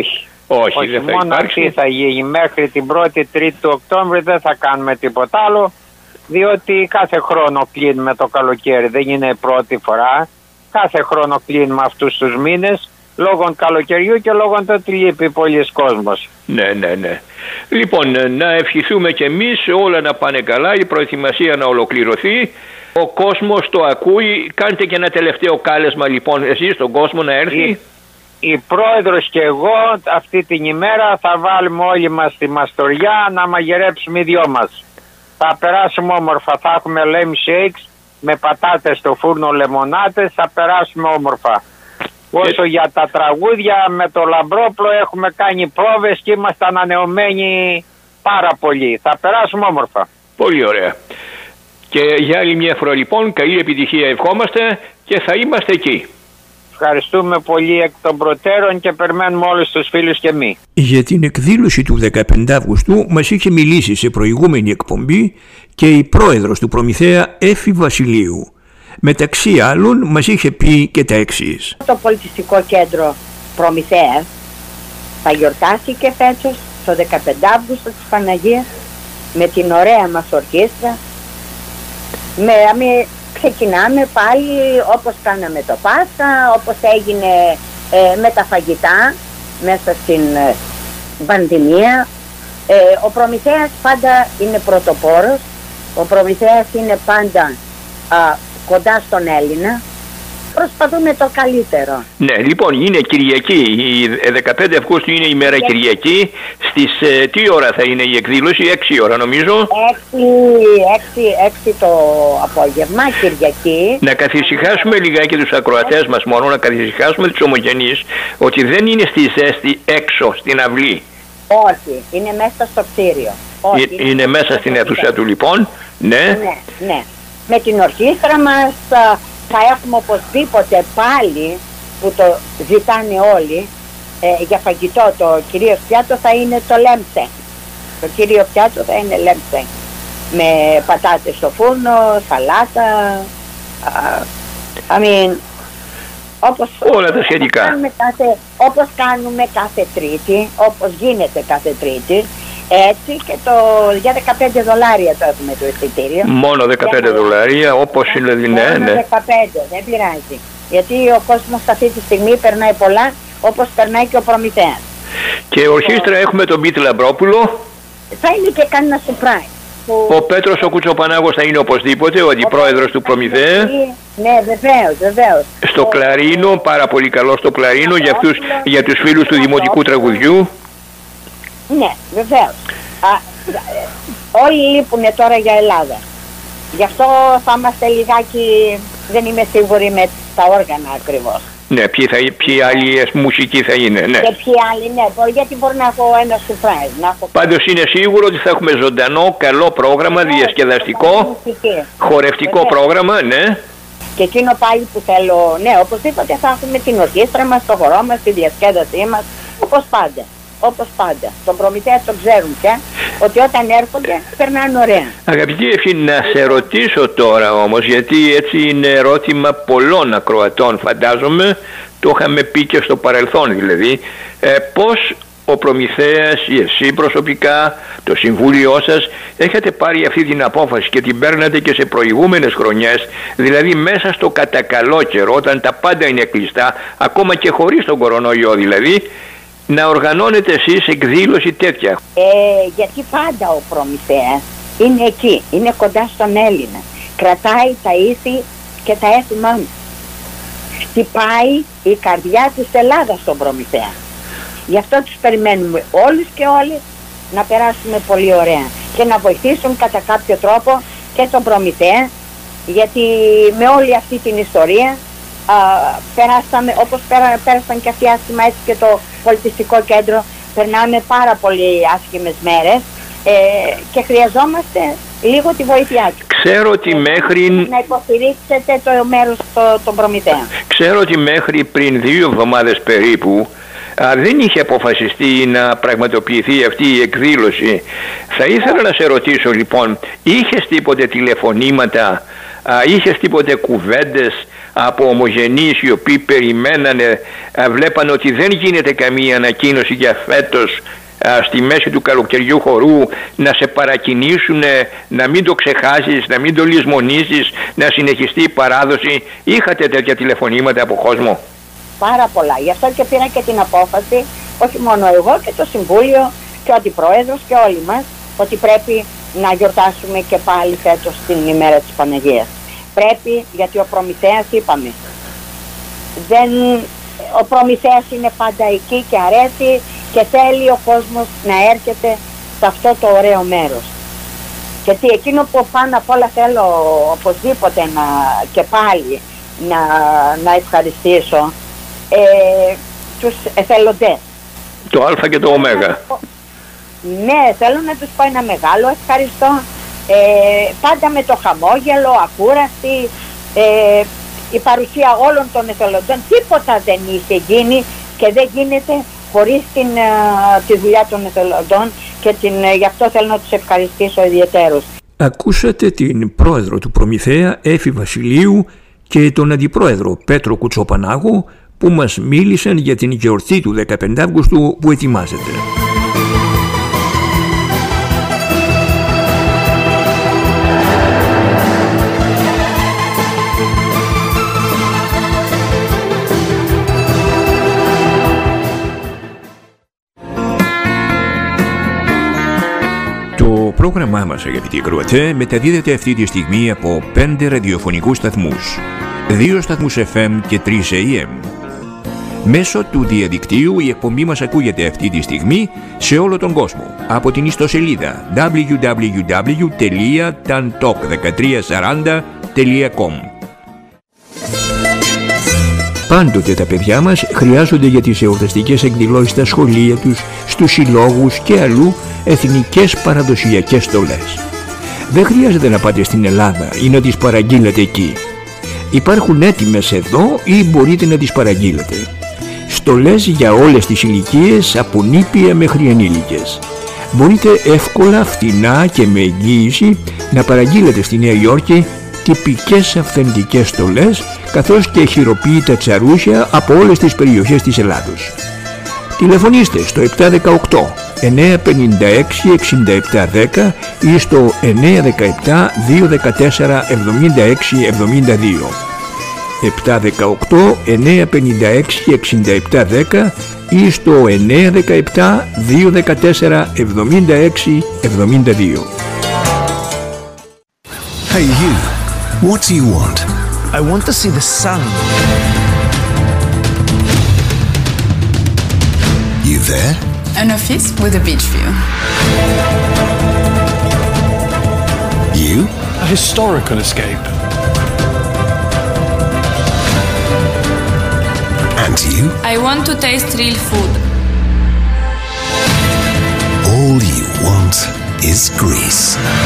Όχι, Όχι, δεν θα μόνο υπάρξει. αυτή θα γίνει. Μέχρι την πρώτη Τρίτη του Οκτώβρη δεν θα κάνουμε τίποτα άλλο, διότι κάθε χρόνο κλείνουμε το καλοκαίρι, δεν είναι η πρώτη φορά. Κάθε χρόνο κλείνουμε αυτούς τους μήνες, λόγω καλοκαιριού και λόγω του ότι λείπει πολλής κόσμος. Ναι, ναι, ναι. Λοιπόν, να ευχηθούμε και εμείς όλα να πάνε καλά, η προετοιμασία να ολοκληρωθεί. Ο κόσμος το ακούει. Κάντε και ένα τελευταίο κάλεσμα λοιπόν εσείς στον κόσμο να έρθει. Η, η πρόεδρος και εγώ αυτή την ημέρα θα βάλουμε όλοι μας στη μαστοριά να μαγειρέψουμε οι δυο μας. Θα περάσουμε όμορφα, θα έχουμε lame shakes με πατάτες στο φούρνο, λεμονάτες, θα περάσουμε όμορφα. Όσο για τα τραγούδια με το Λαμπρόπλο έχουμε κάνει πρόβες και είμαστε ανανεωμένοι πάρα πολύ. Θα περάσουμε όμορφα. Πολύ ωραία. Και για άλλη μια φορά λοιπόν καλή επιτυχία ευχόμαστε και θα είμαστε εκεί. Ευχαριστούμε πολύ εκ των προτέρων και περιμένουμε όλους τους φίλους και εμείς. Για την εκδήλωση του δεκαπέντε Αυγούστου μας είχε μιλήσει σε προηγούμενη εκπομπή και η πρόεδρος του Προμηθέα Έφη Βασιλείου. Μεταξύ άλλων μας είχε πει και τα εξής. Το πολιτιστικό κέντρο Προμηθέα θα γιορτάσει και φέτος το δεκαπέντε Αυγούστου της Παναγίας με την ωραία μας ορκήστρα. Με, με, ξεκινάμε πάλι όπως κάναμε το Πάσχα, όπως έγινε ε, με τα φαγητά μέσα στην ε, πανδημία. Ε, ο Προμηθέας πάντα είναι πρωτοπόρος, ο Προμηθέας είναι πάντα α, κοντά στον Έλληνα. Προσπαθούμε το καλύτερο. Ναι, λοιπόν, είναι Κυριακή. Η δεκαπέντε Αυγούστου είναι η μέρα Κυριακή. Στις ε, τι ώρα θα είναι η εκδήλωση? έξι ώρα νομίζω. έξι το απόγευμα, Κυριακή. Να καθησυχάσουμε λιγάκι τους ακροατές μας μόνο, να καθησυχάσουμε τους ομογενείς ότι δεν είναι στη ζέστη έξω, στην αυλή. Όχι, είναι μέσα στο κτίριο. Όχι, ε, είναι, είναι μέσα στην αίθουσα του λοιπόν. Ναι. Ναι, ναι. Με την ορχήστρα μας θα έχουμε οπωσδήποτε πάλι, που το ζητάνε όλοι, ε, για φαγητό το κυρίως πιάτο θα είναι το λέμψε. Το κύριο πιάτο θα είναι λέμψε. Με πατάτες στο φούρνο, σαλάτα, I mean, όπως, όλα τα σχετικά. Όπως κάνουμε, κάθε, όπως κάνουμε κάθε Τρίτη, όπως γίνεται κάθε Τρίτη, έτσι και το, για δεκαπέντε δολάρια το έχουμε το εισιτήριο. Μόνο δεκαπέντε δολάρια, όπως είναι, ναι, ναι. Μόνο δεκαπέντε, δεν πειράζει. Γιατί ο κόσμος αυτή τη στιγμή περνάει πολλά, όπως περνάει και ο Προμηθέας. Και ορχήστρα το... έχουμε τον Πίτη Λαμπρόπουλο. Θα είναι και κανένα surprise. Που... Ο Πέτρος ο Κουτσοπανάγος θα είναι οπωσδήποτε, ο αντιπρόεδρος του Προμηθέα. Ναι, βεβαίως, βεβαίως. Στο ο... κλαρίνο, πάρα πολύ καλό στο κλαρίνο για, αυτούς, για τους φίλους του δημοτικού τραγουδιού. Ναι, βεβαίως. Α, όλοι λείπουν τώρα για Ελλάδα. Γι' αυτό θα είμαστε λιγάκι, δεν είμαι σίγουρη με τα όργανα ακριβώς. Ναι, ποιοι, θα, ποιοι άλλοι μουσικοί θα είναι, ναι. Και ποιοι άλλοι, ναι, γιατί μπορεί να έχω ένα surprise. Να έχω... Πάντως είναι σίγουρο ότι θα έχουμε ζωντανό, καλό πρόγραμμα, ναι, διασκεδαστικό, χορευτικό ναι. πρόγραμμα, ναι. Και εκείνο πάλι που θέλω, ναι, οπωσδήποτε θα έχουμε την ορχήστρα μας, το χορό μας, τη διασκέδασή μας, όπως πάντα. Όπως πάντα. Τον Προμηθέα τον ξέρουν πια, ότι όταν έρχονται περνάνε ωραία. Αγαπητή Εφή, να σε ρωτήσω τώρα όμως, γιατί έτσι είναι ερώτημα πολλών ακροατών φαντάζομαι, το είχαμε πει και στο παρελθόν δηλαδή, ε, πώς ο Προμηθέας ή εσύ προσωπικά, το συμβούλιο σας, έχετε πάρει αυτή την απόφαση και την παίρνατε και σε προηγούμενες χρονιές, δηλαδή μέσα στο κατακαλό καιρό, όταν τα πάντα είναι κλειστά, ακόμα και χωρίς τον κορονοϊό δηλαδή, να οργανώνετε εσείς εκδήλωση τέτοια? Ε, γιατί πάντα ο Προμηθέας είναι εκεί, είναι κοντά στον Έλληνα. Κρατάει τα ήθη και τα έθιμά μας. Χτυπάει η καρδιά της Ελλάδας στον Προμηθέα. Γι' αυτό τους περιμένουμε όλους και όλες να περάσουμε πολύ ωραία και να βοηθήσουν κατά κάποιο τρόπο και τον Προμηθέα, γιατί με όλη αυτή την ιστορία α, περάσαμε, όπως πέρα, πέρασαν και αυτοί άσχημα, έτσι και το πολιτιστικό κέντρο περνάμε πάρα πολύ άσχημες μέρες ε, και χρειαζόμαστε λίγο τη βοήθειά του. Ξέρω ότι μέχρι... Να υποστηρίξετε το μέρος των Προμηθέα. Ξέρω ότι μέχρι πριν δύο εβδομάδες περίπου α, δεν είχε αποφασιστεί να πραγματοποιηθεί αυτή η εκδήλωση. Θα ήθελα να σε ρωτήσω λοιπόν, είχες τίποτε τηλεφωνήματα, α, είχες τίποτε κουβέντες από ομογενείς οι οποίοι περιμένανε, βλέπαν ότι δεν γίνεται καμία ανακοίνωση για φέτος στη μέση του καλοκαιριού χορού, να σε παρακινήσουν να μην το ξεχάσεις, να μην το λησμονήσεις, να συνεχιστεί η παράδοση? Είχατε τέτοια τηλεφωνήματα από κόσμο? Πάρα πολλά. Γι' αυτό και πήρα και την απόφαση, όχι μόνο εγώ και το Συμβούλιο και ο Αντιπρόεδρος και όλοι μας, ότι πρέπει να γιορτάσουμε και πάλι φέτος την ημέρα της Παναγίας. Πρέπει, γιατί ο Προμηθέας, είπαμε, δεν, ο Προμηθέας είναι πάντα εκεί και αρέσει και θέλει ο κόσμος να έρχεται σε αυτό το ωραίο μέρος. Γιατί εκείνο που πάνω απ' όλα θέλω οπωσδήποτε να, και πάλι να, να ευχαριστήσω ε, τους εθελοντές. Το Α και το Ω. Ναι, θέλω να τους πω ένα μεγάλο ευχαριστώ. Ε, πάντα με το χαμόγελο, ακούραστη, ε, η παρουσία όλων των εθελοντών. Τίποτα δεν είχε γίνει και δεν γίνεται χωρίς την, uh, τη δουλειά των εθελοντών και την, uh, γι' αυτό θέλω να τους ευχαριστήσω ιδιαιτέρως. Ακούσατε την πρόεδρο του Προμηθέα Έφη Βασιλείου και τον αντιπρόεδρο Πέτρο Κουτσοπανάγου που μας μίλησαν για την γιορτή του δεκαπέντε Αυγούστου που ετοιμάζεται. Το πρόγραμμά μας, αγαπητοί ακροατές, μεταδίδεται αυτή τη στιγμή από πέντε ραδιοφωνικούς σταθμούς, δύο σταθμούς εφ εμ και τρεις έι εμ. Μέσω του διαδικτύου η εκπομπή μας ακούγεται αυτή τη στιγμή σε όλο τον κόσμο από την ιστοσελίδα double-u double-u double-u τελεία tantalk δεκατρία σαράντα τελεία com. Πάντοτε τα παιδιά μας χρειάζονται για τις εορταστικές εκδηλώσεις στα σχολεία τους, στους συλλόγους και αλλού εθνικές παραδοσιακές στολές. Δεν χρειάζεται να πάτε στην Ελλάδα ή να τις παραγγείλετε εκεί. Υπάρχουν έτοιμες εδώ ή μπορείτε να τις παραγγείλετε. Στολές για όλες τις ηλικίες, από νήπια μέχρι ενήλικες. Μπορείτε εύκολα, φτηνά και με εγγύηση να παραγγείλετε στη Νέα Υόρκη τυπικές αυθεντικές στολές καθώς και χειροποίητα τσαρούσια από όλες τις περιοχές της Ελλάδος. Τηλεφωνήστε στο επτά δεκαοκτώ εννιά πενήντα έξι εξήντα επτά δέκα ή στο εννιά δεκαεπτά δύο δεκατέσσερα εβδομήντα έξι εβδομήντα δύο. επτά δεκαοκτώ εννιά πενήντα έξι εξήντα επτά δέκα ή στο εννιά δεκαεπτά δύο δεκατέσσερα εβδομήντα έξι εβδομήντα δύο. Hey you, what do you want? I want to see the sun. You there? An office with a beach view. You? A historical escape. And you? I want to taste real food. All you want is Greece.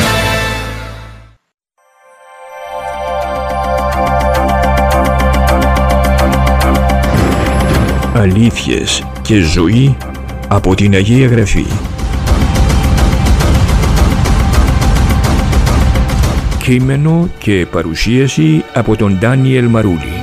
Αλήθειες και ζωή από την Αγία Γραφή. Κείμενο και παρουσίαση από τον Ντάνιελ Μαρούλη.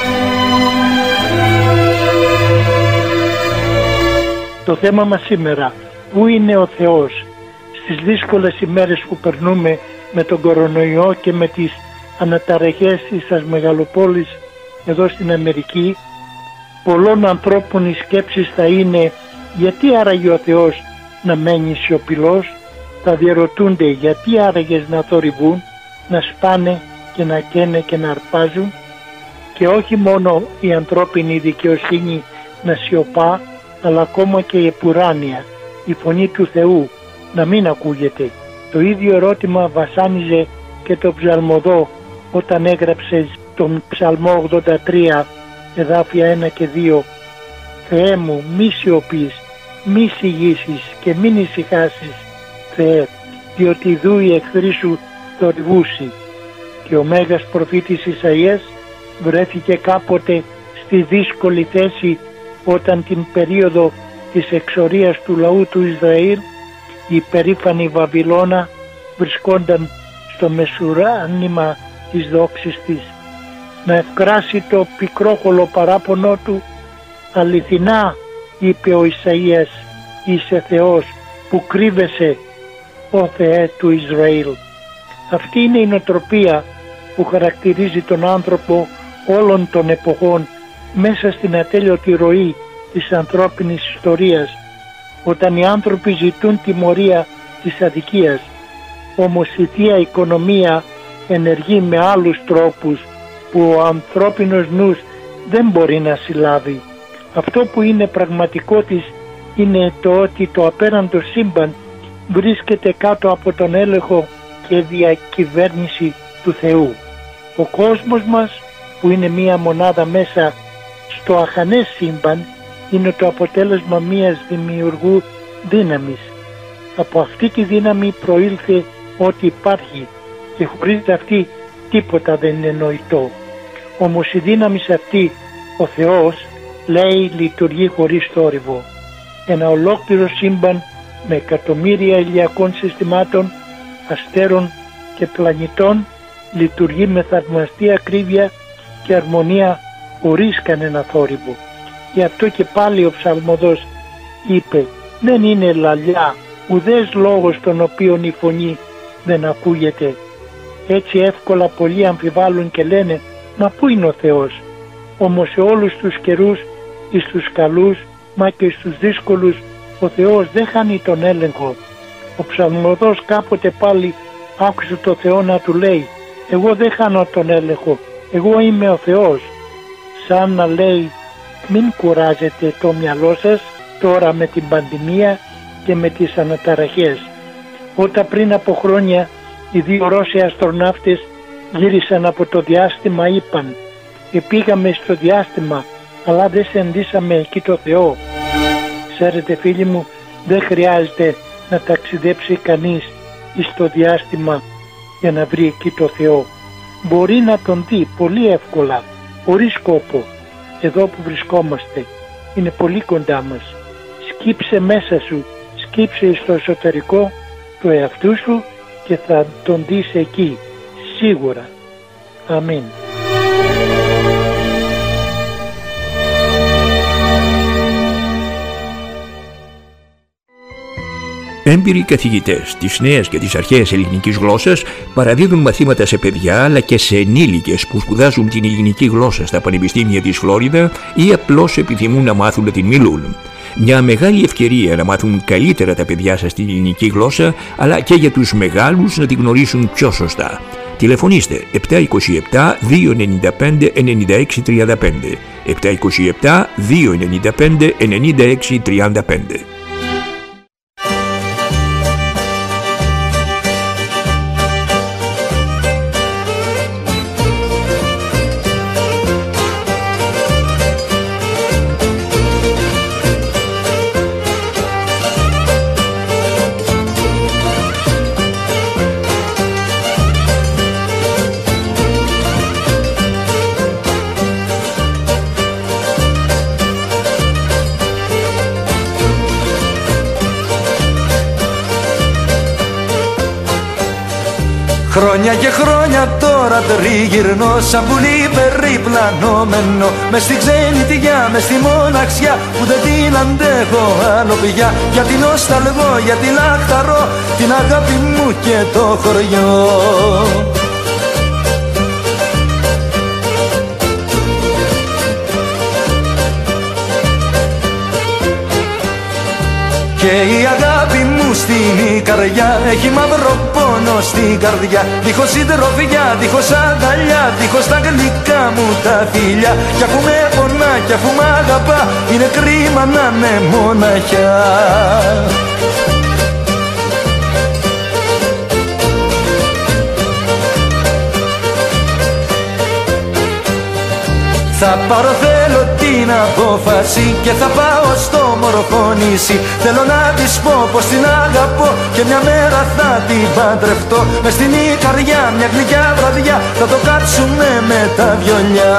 Το θέμα μας σήμερα, πού είναι ο Θεός? Στις δύσκολες ημέρες που περνούμε με τον κορονοϊό και με τις αναταραχές στις μεγαλοπόλεις εδώ στην Αμερική, πολλών ανθρώπων οι σκέψεις θα είναι γιατί άραγε ο Θεός να μένει σιωπηλός? Θα διαρωτούνται γιατί άραγες να θορυβούν, να σπάνε και να καίνε και να αρπάζουν, και όχι μόνο η ανθρώπινη δικαιοσύνη να σιωπά, αλλά ακόμα και η επουράνια, η φωνή του Θεού να μην ακούγεται. Το ίδιο ερώτημα βασάνιζε και το ψαλμοδό όταν έγραψε τον ψαλμό ογδόντα τρία εδάφια ένα και δύο. Θεέ μου, μη σιωπείς, μη σιγήσεις και μην ησυχάσεις, Θεέ, διότι δού οι εχθροί σου θορυβούσι. Και ο μέγας προφήτης Ισαΐας βρέθηκε κάποτε στη δύσκολη θέση όταν την περίοδο της εξορίας του λαού του Ισραήλ η περήφανη Βαβυλώνα βρισκόνταν στο μεσουράνημα της δόξης της. να ευκράσει το πικρόχολο παράπονο του. Αληθινά, είπε ο Ισαΐας, είσαι Θεός που κρύβεσαι, ο Θεέ του Ισραήλ. Αυτή είναι η νοοτροπία που χαρακτηρίζει τον άνθρωπο όλων των εποχών μέσα στην ατέλειωτη ροή της ανθρώπινης ιστορίας, όταν οι άνθρωποι ζητούν τιμωρία της αδικίας. Όμως η θεία οικονομία ενεργεί με άλλους τρόπους που ο ανθρώπινος νους δεν μπορεί να συλλάβει. Αυτό που είναι πραγματικό της είναι το ότι το απέραντο σύμπαν βρίσκεται κάτω από τον έλεγχο και διακυβέρνηση του Θεού. Ο κόσμος μας, που είναι μία μονάδα μέσα στο αχανές σύμπαν, είναι το αποτέλεσμα μίας δημιουργού δύναμης. Από αυτή τη δύναμη προήλθε ό,τι υπάρχει και χωρίς αυτή τίποτα δεν είναι νοητό. Όμως η δύναμη αυτή, ο Θεός, λέει, λειτουργεί χωρίς θόρυβο. Ένα ολόκληρο σύμπαν με εκατομμύρια ηλιακών συστημάτων, αστέρων και πλανητών λειτουργεί με θαυμαστή ακρίβεια και αρμονία χωρίς κανένα θόρυβο. Γι' αυτό και πάλι ο ψαλμοδός είπε, δεν είναι λαλιά ουδές λόγος τον οποίον η φωνή δεν ακούγεται. Έτσι εύκολα πολλοί αμφιβάλλουν και λένε, μα πού είναι ο Θεός? Όμως σε όλους τους καιρούς, εις τους καλούς μα και στους δύσκολους, ο Θεός δεν χάνει τον έλεγχο. Ο ψαλμοδός κάποτε πάλι άκουσε το Θεό να του λέει, εγώ δεν χάνω τον έλεγχο, εγώ είμαι ο Θεός. Σαν να λέει, μην κουράζετε το μυαλό σας τώρα με την πανδημία και με τις αναταραχές. Όταν πριν από χρόνια οι δύο Ρώσοι αστροναύτες γύρισαν από το διάστημα, είπαν, πήγαμε στο διάστημα αλλά δεν συναντήσαμε εκεί το Θεό. Ξέρετε φίλοι μου, δεν χρειάζεται να ταξιδέψει κανείς στο διάστημα για να βρει εκεί το Θεό. Μπορεί να τον δει πολύ εύκολα, χωρίς κόπο, εδώ που βρισκόμαστε. Είναι πολύ κοντά μας. Σκύψε μέσα σου, σκύψε στο εσωτερικό του εαυτού σου και θα τον δεις εκεί, σίγουρα. Αμήν. Έμπειροι καθηγητές της νέας και της αρχαίας ελληνικής γλώσσας παραδίδουν μαθήματα σε παιδιά αλλά και σε ενήλικες που σπουδάζουν την ελληνική γλώσσα στα πανεπιστήμια της Φλόριδα ή απλώς επιθυμούν να μάθουν να την μιλούν. Μια μεγάλη ευκαιρία να μάθουν καλύτερα τα παιδιά σας την ελληνική γλώσσα, αλλά και για τους μεγάλους να την γνωρίσουν πιο σωστά. Τηλεφωνήστε επτά δύο επτά δύο εννιά πέντε εννιά έξι τρία πέντε, επτά δύο επτά δύο εννιά πέντε εννιά έξι τρία πέντε. Χρόνια και χρόνια τώρα τριγυρνώ σαν πουλί περιπλανόμενο μες στη ξενιτιά, μες στη μοναξιά που δεν την αντέχω άλλο πια. Γιατί νοσταλγώ, γιατί λαχταρώ την αγάπη μου και το χωριό. Και η αγάπη μου στην καρδιά έχει μαύρο πόνο στην καρδιά. Δίχως συντροφιά, δίχως αγκαλιά, δίχως τα γλυκά μου τα φιλιά. Κι αφού με πονά, κι αφού μ' αγαπά, είναι κρίμα να είναι μοναχιά. Θα πάρω θέλω την απόφαση και θα πάω στο μορφωνήσι. Θέλω να της πω πως την αγαπώ και μια μέρα θα την παντρευτώ. Μες στην καρδιά μια γλυκιά βραδιά θα το κάτσουμε με τα βιολιά.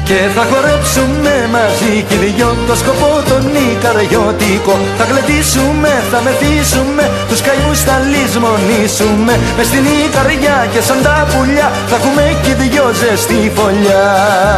Και θα χορέψουμε μαζί κι δυο το σκοπό τον ικαριωτικό. Θα γλεντήσουμε, θα μεθύσουμε, τους καημούς θα λησμονήσουμε. Μες στην Ικαριά και σαν τα πουλιά θα έχουμε κι δυο ζεστή φωλιά.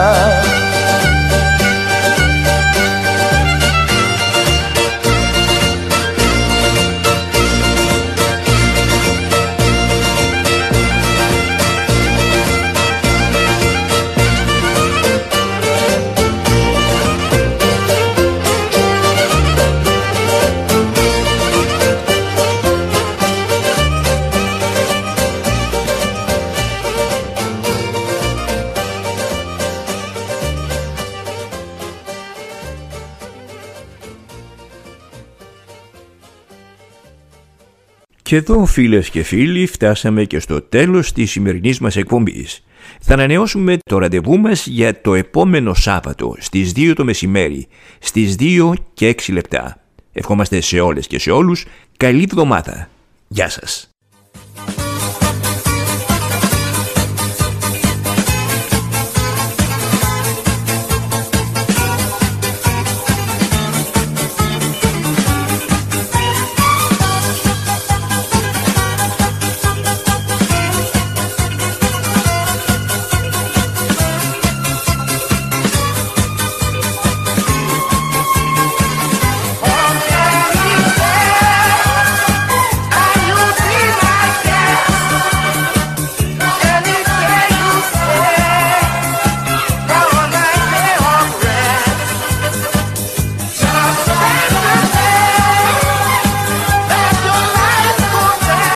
Και εδώ, φίλες και φίλοι, φτάσαμε και στο τέλος της σημερινής μας εκπομπής. Θα ανανεώσουμε το ραντεβού μας για το επόμενο Σάββατο στις δύο το μεσημέρι, στις δύο και έξι λεπτά. Ευχόμαστε σε όλες και σε όλους καλή εβδομάδα. Γεια σας.